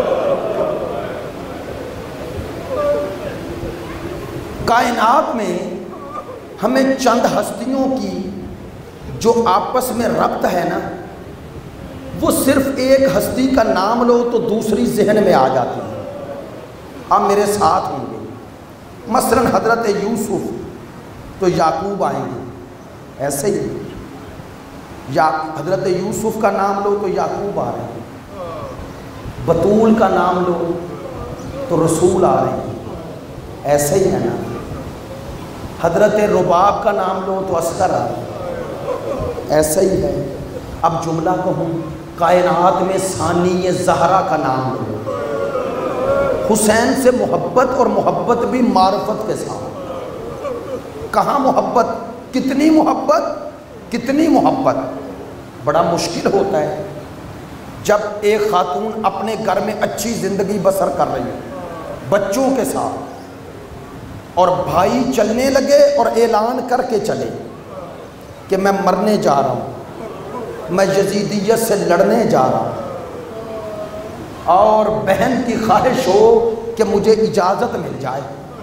کائنات میں ہمیں چند ہستیوں کی جو آپس میں ربط ہے نا، وہ صرف ایک ہستی کا نام لو تو دوسری ذہن میں آ جاتی ہے. آپ میرے ساتھ ہوں گے. مثلا حضرت یوسف تو یعقوب آئیں گے، ایسے ہی یا حضرت یوسف کا نام لو تو یعقوب آ رہے ہیں، بطول کا نام لو تو رسول آ رہے ہیں، ایسے ہی ہے نا. حضرت رباب کا نام لو تو اصغر آ رہے ہیں، ایسا ہی ہے. اب جملہ کہوں، کائنات میں ثانی زہرا کا نام لو. حسین سے محبت اور محبت بھی معرفت کے ساتھ. کہاں محبت، کتنی محبت، کتنی محبت. بڑا مشکل ہوتا ہے جب ایک خاتون اپنے گھر میں اچھی زندگی بسر کر رہی ہے بچوں کے ساتھ اور بھائی چلنے لگے اور اعلان کر کے چلے کہ میں مرنے جا رہا ہوں، میں یزیدیت سے لڑنے جا رہا ہوں، اور بہن کی خواہش ہو کہ مجھے اجازت مل جائے.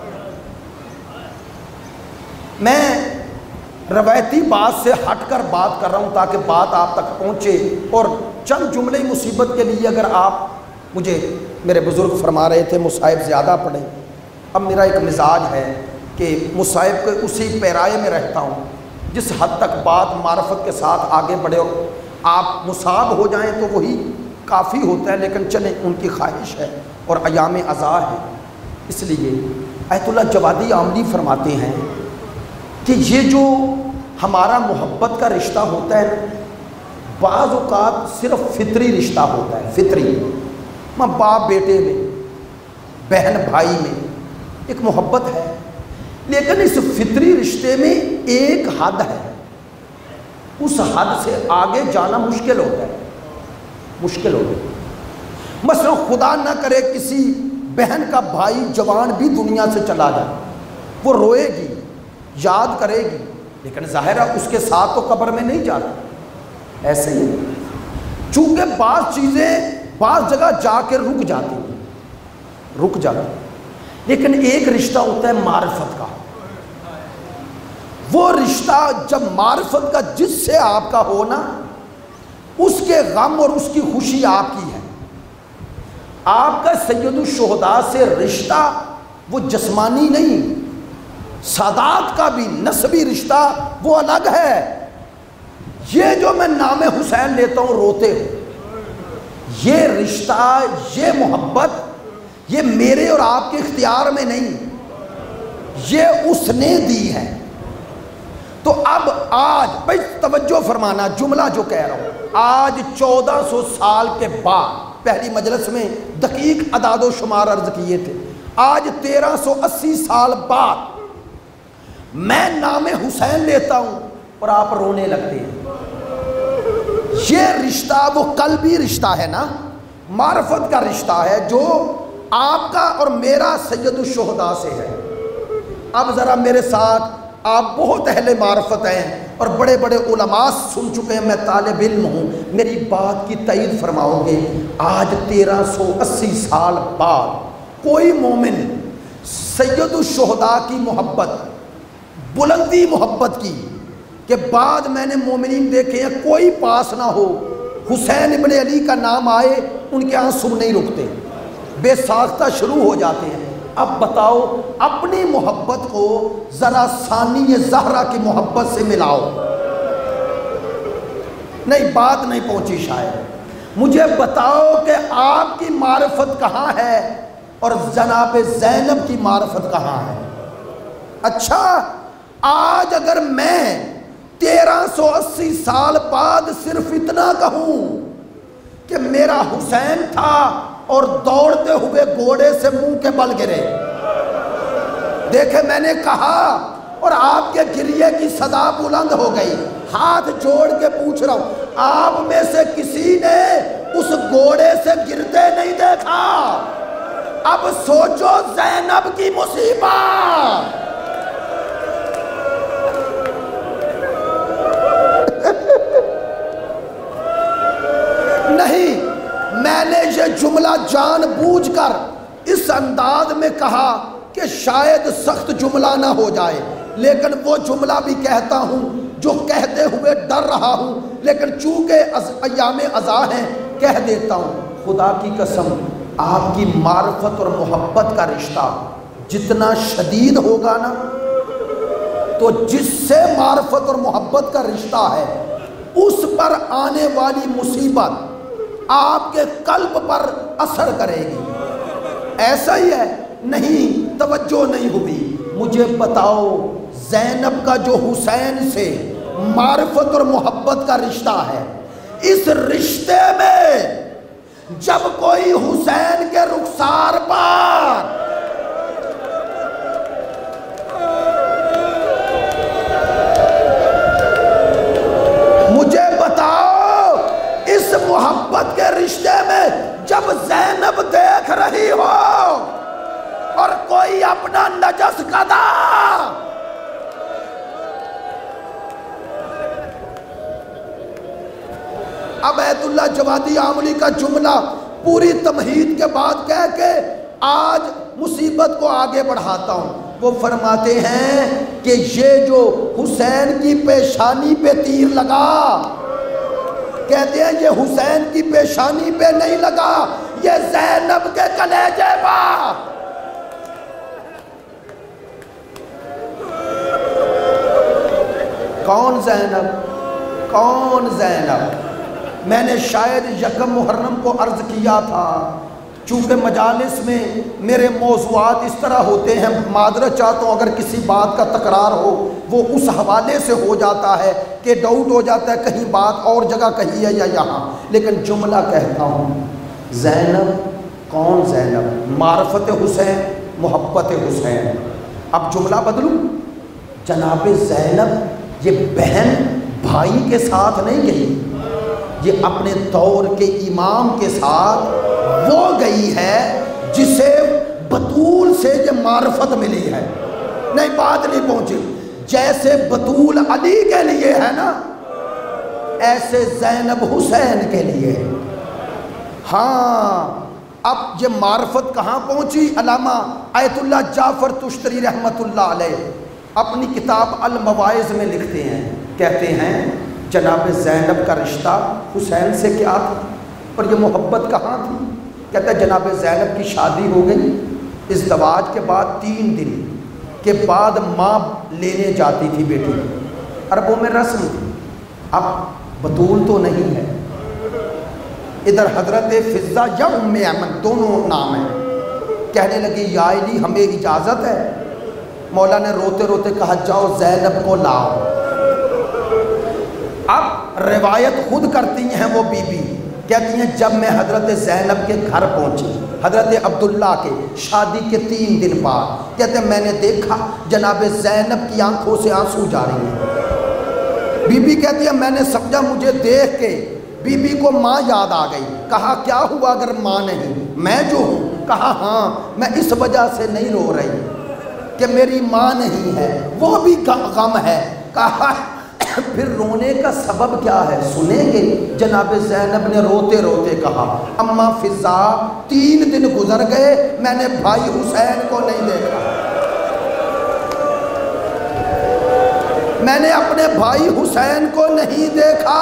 میں روایتی بات سے ہٹ کر بات کر رہا ہوں تاکہ بات آپ تک پہنچے، اور چند جملے مصیبت کے لیے اگر آپ مجھے، میرے بزرگ فرما رہے تھے مصائب زیادہ پڑھیں. اب میرا ایک مزاج ہے کہ مصائب کے اسی پیرائے میں رہتا ہوں جس حد تک بات معرفت کے ساتھ آگے بڑھے اور آپ مصاب ہو جائیں تو وہی کافی ہوتا ہے، لیکن چلیں ان کی خواہش ہے اور ایام عزا ہے. اس لیے آیت اللہ جوادی عاملی فرماتے ہیں کہ یہ جو ہمارا محبت کا رشتہ ہوتا ہے بعض اوقات صرف فطری رشتہ ہوتا ہے. فطری، ماں باپ بیٹے میں، بہن بھائی میں ایک محبت ہے، لیکن اس فطری رشتے میں ایک حد ہے، اس حد سے آگے جانا مشکل ہوتا ہے. مشکل ہوتا ہے. مثلا خدا نہ کرے کسی بہن کا بھائی جوان بھی دنیا سے چلا جائے، وہ روئے گی، یاد کرے گی، لیکن ظاہر ہے اس کے ساتھ تو قبر میں نہیں جاتا. ایسے ہی چونکہ بعض چیزیں بعض جگہ جا کے رک جاتی ہیں، رک جاتی ہیں. لیکن ایک رشتہ ہوتا ہے معرفت کا. وہ رشتہ جب معرفت کا جس سے آپ کا ہونا، اس کے غم اور اس کی خوشی آپ کی ہے. آپ کا سید الشہداء سے رشتہ وہ جسمانی نہیں، سادات کا بھی نسبی رشتہ وہ الگ ہے. یہ جو میں نام حسین لیتا ہوں روتے ہوں، یہ رشتہ، یہ محبت، یہ میرے اور آپ کے اختیار میں نہیں، یہ اس نے دی ہے. تو اب آج بھائی توجہ فرمانا جملہ جو کہہ رہا ہوں، آج چودہ سو سال کے بعد، پہلی مجلس میں دقیق اعداد و شمار عرض کیے تھے، آج تیرہ سو اسی سال بعد میں نام حسین لیتا ہوں اور آپ رونے لگتے ہیں۔ یہ رشتہ وہ قلبی رشتہ ہے نا، معرفت کا رشتہ ہے جو آپ کا اور میرا سید الشہداء سے ہے۔ اب ذرا میرے ساتھ، آپ بہت اہل معرفت ہیں اور بڑے بڑے علماء سن چکے ہیں، میں طالب علم ہوں، میری بات کی تائید فرماؤ گے۔ آج تیرہ سو اسی سال بعد کوئی مومن سید الشہداء کی محبت، بلندی محبت کی کہ بعد میں نے مومنین دیکھے ہیں کوئی پاس نہ ہو، حسین ابن علی کا نام آئے ان کے آنسو نہیں رکتے، بے ساختہ شروع ہو جاتے ہیں۔ اب بتاؤ اپنی محبت کو ذرا ثانی زہرا کی محبت سے ملاؤ۔ نہیں، بات نہیں پہنچی شاید۔ مجھے بتاؤ کہ آپ کی معرفت کہاں ہے اور جناب زینب کی معرفت کہاں ہے؟ اچھا، آج اگر میں تیرہ سو اسی سال بعد صرف اتنا کہوں کہ میرا حسین تھا اور دوڑتے ہوئے گھوڑے سے منہ کے بل گرے، دیکھیں میں نے کہا، اور آپ کے گریے کی صدا بلند ہو گئی، ہاتھ جوڑ کے پوچھ رہا ہوں، آپ میں سے کسی نے اس گھوڑے سے گرتے نہیں دیکھا؟ اب سوچو زینب کی مصیبت۔ نہیں، میں نے یہ جملہ جان بوجھ کر اس انداز میں کہا کہ شاید سخت جملہ نہ ہو جائے، لیکن وہ جملہ بھی کہتا ہوں جو کہتے ہوئے ڈر رہا ہوں، لیکن چونکہ ایام عزا ہیں کہہ دیتا ہوں۔ خدا کی قسم، آپ کی معرفت اور محبت کا رشتہ جتنا شدید ہوگا نا، تو جس سے معرفت اور محبت کا رشتہ ہے اس پر آنے والی مصیبت آپ کے قلب پر اثر کرے گی۔ ایسا ہی ہے؟ نہیں، توجہ نہیں ہوئی۔ مجھے بتاؤ زینب کا جو حسین سے معرفت اور محبت کا رشتہ ہے، اس رشتے میں جب کوئی حسین کے رخسار پر مجھے بتاؤ اس محبت کے رشتے میں جب زینب دیکھ رہی ہو اور کوئی اپنا نجس قدا اب عبید اللہ جوادی آملی کا جملہ پوری تمہید کے بعد کہہ کے آج مصیبت کو آگے بڑھاتا ہوں۔ وہ فرماتے ہیں کہ یہ جو حسین کی پیشانی پہ تیر لگا، کہتے ہیں یہ حسین کی پیشانی پہ نہیں لگا، یہ زینب کے کلیجے پہ۔ کون زینب؟ کون زینب؟ میں نے شاید یکم محرم کو عرض کیا تھا، چونکہ مجالس میں میرے موضوعات اس طرح ہوتے ہیں، معذرت چاہتا ہوں اگر کسی بات کا تکرار ہو، وہ اس حوالے سے ہو جاتا ہے کہ ڈاؤٹ ہو جاتا ہے کہیں بات اور جگہ کہی ہے یا یہاں، لیکن جملہ کہتا ہوں۔ زینب کون زینب؟ معرفت حسین، محبت حسین۔ اب جملہ بدلوں، جناب زینب یہ بہن بھائی کے ساتھ نہیں گئی، یہ اپنے دور کے امام کے ساتھ وہ گئی ہے جسے بطول سے یہ معرفت ملی ہے۔ نہیں، بات نہیں پہنچی۔ جیسے بطول علی کے لیے ہے نا، ایسے زینب حسین کے لیے۔ ہاں، اب یہ معرفت کہاں پہنچی؟ علامہ آیت اللہ جعفر تشتری رحمت اللہ علیہ اپنی کتاب المواعظ میں لکھتے ہیں، کہتے ہیں جناب زینب کا رشتہ حسین سے کیا تھا اور یہ محبت کہاں تھی؟ کہتا ہے جناب زینب کی شادی ہو گئی، ازدواج کے بعد تین دن کے بعد ماں لینے جاتی تھی بیٹی، عربوں میں رسم تھی، اب بطول تو نہیں ہے، ادھر حضرت فضہ یا ام ایمن دونوں نام ہیں، کہنے لگی یا علی ہمیں اجازت ہے؟ مولا نے روتے روتے کہا جاؤ زینب کو لاؤ۔ روایت خود کرتی ہیں وہ بی بی، کہتی ہیں جب میں حضرت زینب کے گھر پہنچی، حضرت عبداللہ کے شادی کے تین دن بعد، کہتے ہیں میں نے دیکھا جناب زینب کی آنکھوں سے آنسو جاری ہیں۔ بی بی کہتی ہے میں نے سمجھا مجھے دیکھ کے بی بی کو ماں یاد آ گئی۔ کہا کیا ہوا اگر ماں نہیں؟ میں جو ہوں۔ کہا ہاں، میں اس وجہ سے نہیں رو رہی کہ میری ماں نہیں ہے، وہ بھی غم ہے۔ کہا پھر رونے کا سبب کیا ہے سنیں گے؟ جناب زینب نے روتے روتے کہا اماں فضا تین دن گزر گئے میں نے بھائی حسین کو نہیں دیکھا، میں نے اپنے بھائی حسین کو نہیں دیکھا۔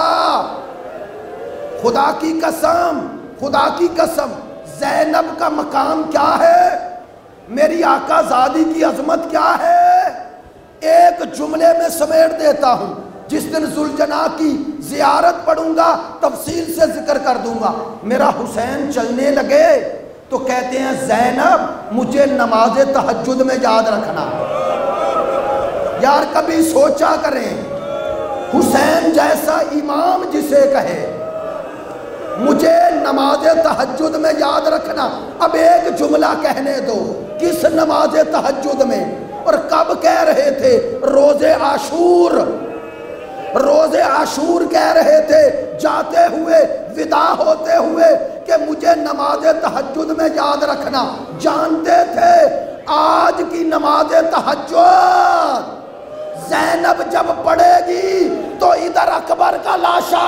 خدا کی قسم، خدا کی قسم، زینب کا مقام کیا ہے، میری آقا زادی کی عظمت کیا ہے، ایک جملے میں سمیٹ دیتا ہوں۔ جس دن ذوالجناح کی زیارت پڑھوں گا تفصیل سے ذکر کر دوں گا۔ میرا حسین چلنے لگے تو کہتے ہیں زینب مجھے نماز تہجد میں یاد رکھنا۔ یار کبھی سوچا کریں، حسین جیسا امام جسے کہے مجھے نماز تہجد میں یاد رکھنا۔ اب ایک جملہ کہنے دو، کس نماز تہجد میں اور کب کہہ رہے تھے؟ روز عاشور، روز عاشور کہہ رہے تھے جاتے ہوئے، وداع ہوتے ہوئے کہ مجھے نماز تہجد میں یاد رکھنا۔ جانتے تھے آج کی نماز تہجد زینب جب پڑھے گی تو ادھر اکبر کا لاشا،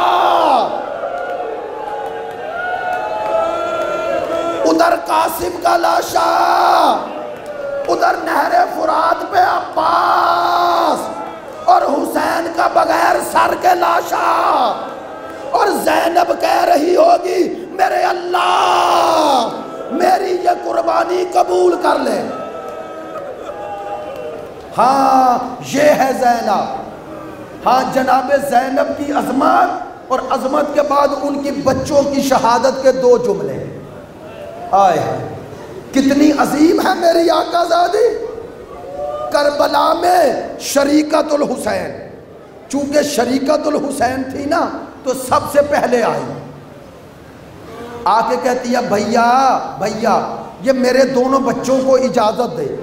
ادھر قاسم کا لاشا، ادھر نہر فرات پہ عباس اور حسین کا بغیر سر کے لاشا، اور زینب کہہ رہی ہوگی میرے اللہ میری یہ قربانی قبول کر لے۔ ہاں یہ ہے زینب۔ ہاں جناب زینب کی عظمت، اور عظمت کے بعد ان کی بچوں کی شہادت کے دو جملے، آئے کتنی عظیم ہے میری آقا زادی۔ کربلا میں شریکت الحسین، چونکہ شریکت الحسین تھی نا تو سب سے پہلے آئی، آ کے کہتی ہے بھیا بھیا یہ میرے دونوں بچوں کو اجازت دے،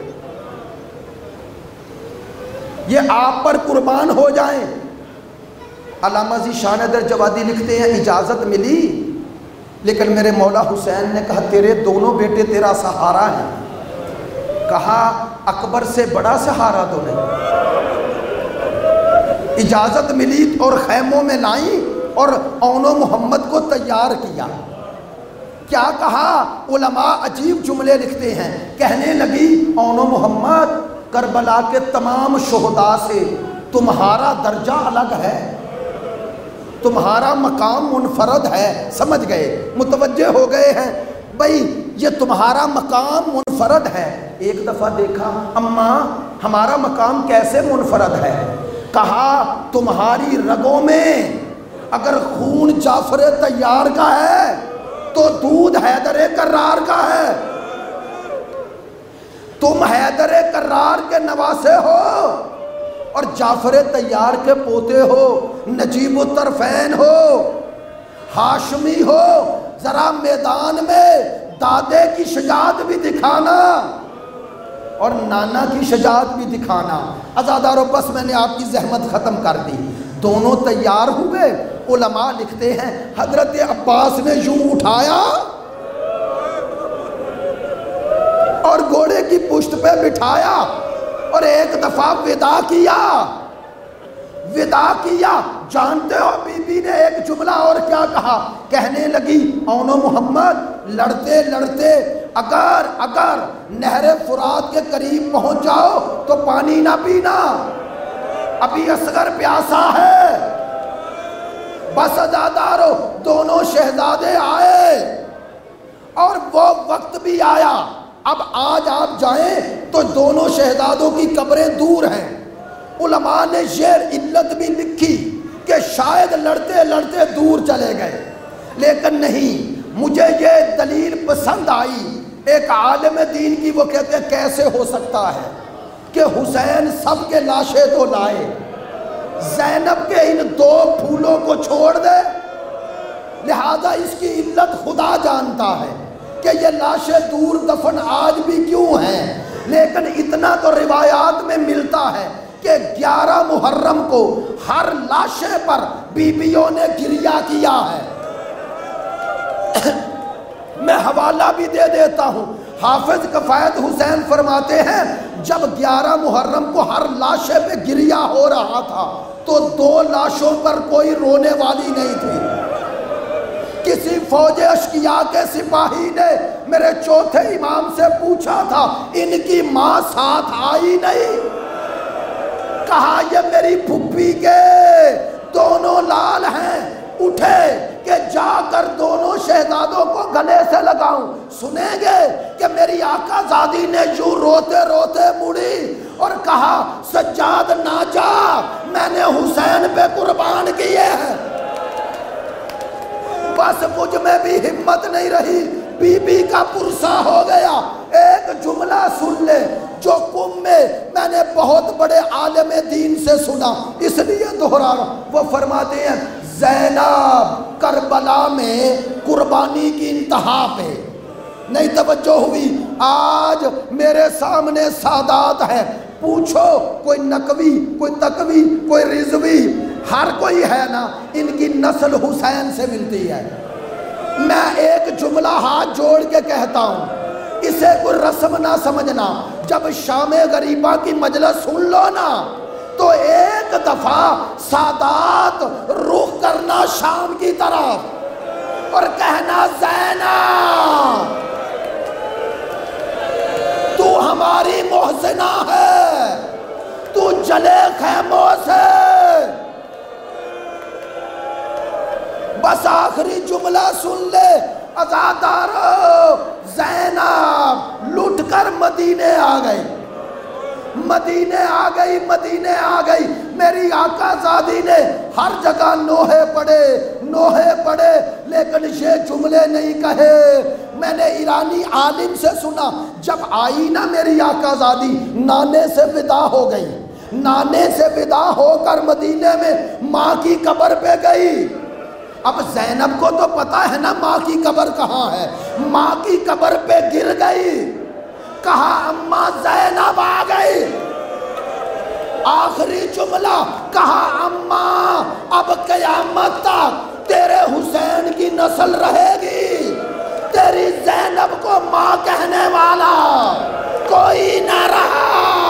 یہ آپ پر قربان ہو جائیں۔ علامہ ذیشان حیدر جوادی لکھتے ہیں اجازت ملی لیکن میرے مولا حسین نے کہا تیرے دونوں بیٹے تیرا سہارا ہیں۔ کہا اکبر سے بڑا سہارا تو نہیں۔ اجازت ملی اور خیموں میں لائیں اور اون و محمد کو تیار کیا۔ کیا کہا؟ علماء عجیب جملے لکھتے ہیں، کہنے لگی اون و محمد کربلا کے تمام شہداء سے تمہارا درجہ الگ ہے، تمہارا مقام منفرد ہے۔ سمجھ گئے، متوجہ ہو گئے ہیں بھئی یہ تمہارا مقام منفرد ہے۔ ایک دفعہ دیکھا اماں ہمارا مقام کیسے منفرد ہے؟ کہا تمہاری رگوں میں اگر خون جعفر طیار کا ہے تو دودھ حیدر کرار کا ہے، تم حیدر کرار کے نواسے ہو اور جعفر طیار کے پوتے ہو، نجیب الطرفین ہو، ہاشمی ہو، ذرا میدان میں دادے کی شجاعت بھی دکھانا اور نانا کی شجاعت بھی دکھانا۔ عزادارو بس میں نے آپ کی زحمت ختم کر دی۔ دونوں تیار ہوئے، علماء لکھتے ہیں حضرت عباس نے یوں اٹھایا اور گھوڑے کی پشت پہ بٹھایا اور ایک دفعہ ودا کیا، ودا کیا۔ جانتے ہو بی بی نے ایک جملہ اور کیا کہا؟ کہنے لگی اون و محمد لڑتے لڑتے اگر اگر نہر فرات کے قریب پہنچ جاؤ تو پانی نہ پینا، ابھی اصغر پیاسا ہے۔ بس عزادارو دونوں شہزادے آئے اور وہ وقت بھی آیا۔ اب آج آپ جائیں تو دونوں شہزادوں کی قبریں دور ہیں۔ علماء نے یہ علت بھی لکھی کہ شاید لڑتے لڑتے دور چلے گئے، لیکن نہیں، مجھے یہ دلیل پسند آئی ایک عالم دین کی۔ وہ کہتے ہیں کیسے ہو سکتا ہے کہ حسین سب کے لاشیں تو لائے زینب کے ان دو پھولوں کو چھوڑ دے؟ لہذا اس کی علت خدا جانتا ہے کہ یہ لاشیں دور دفن آج بھی کیوں ہیں، لیکن اتنا تو روایات میں ملتا ہے کہ گیارہ محرم کو ہر لاشے پر بیویوں نے گریہ کیا ہے۔ میں حوالہ بھی دے دیتا ہوں، حافظ کفایت حسین فرماتے ہیں جب گیارہ محرم کو ہر لاشے پہ گریہ ہو رہا تھا تو دو لاشوں پر کوئی رونے والی نہیں تھی۔ کسی فوج اشقیاء کے سپاہی نے میرے چوتھے امام سے پوچھا تھا ان کی ماں ساتھ آئی نہیں؟ کہا یہ میری پھپھی کے دونوں لال ہیں، اٹھے کہ جا کر دونوں شہزادوں کو گلے سے لگاؤں۔ سنیں گے کہ میری آقا زادی نے یوں روتے روتے مڑی اور کہا سجاد نہ جا، میں نے حسین پہ قربان کیے ہیں۔ بس مجھ میں بھی ہمت نہیں رہی، بی بی کا پرسہ ہو گیا۔ ایک جملہ سن لے جو قم میں میں نے بہت بڑے عالم دین سے سنا، اس لیے دہرا رہا ہوں۔ وہ فرماتے ہیں زینب کربلا میں قربانی کی انتہا پہ نہیں توجہ ہوئی۔ آج میرے سامنے سادات ہے، پوچھو کوئی نقوی، کوئی تقوی، کوئی رضوی، ہر کوئی ہے نا، ان کی نسل حسین سے ملتی ہے۔ میں ایک جملہ ہاتھ جوڑ کے کہتا ہوں، اسے کوئی رسم نہ سمجھنا، جب شام غریبہ کی مجلس سن لو نا تو ایک دفعہ سادات رخ کرنا شام کی طرف اور کہنا زینب تو ہماری محسنہ ہے، تو جلے خیموں سے۔ بس آخری جملہ سن لے، عزادارو زینب لٹ کر مدینے آ گئی، مدینے آ گئی، مدینے آ گئی۔ میری آقا زادی نے ہر جگہ نوحے پڑھے، نوحے پڑھے، لیکن یہ جملے نہیں کہے۔ میں نے ایرانی عالم سے سنا، جب آئی نا میری آقا زادی نانے سے ودا ہو گئی، نانے سے ودا ہو کر مدینے میں ماں کی قبر پہ گئی۔ اب زینب کو تو پتا ہے نا ماں کی قبر کہاں ہے، ماں کی قبر پہ گر گئی، کہا اماں زینب آ گئی۔ آخری جملہ کہا اماں اب قیامت تک تیرے حسین کی نسل رہے گی، تیری زینب کو ماں کہنے والا کوئی نہ رہا۔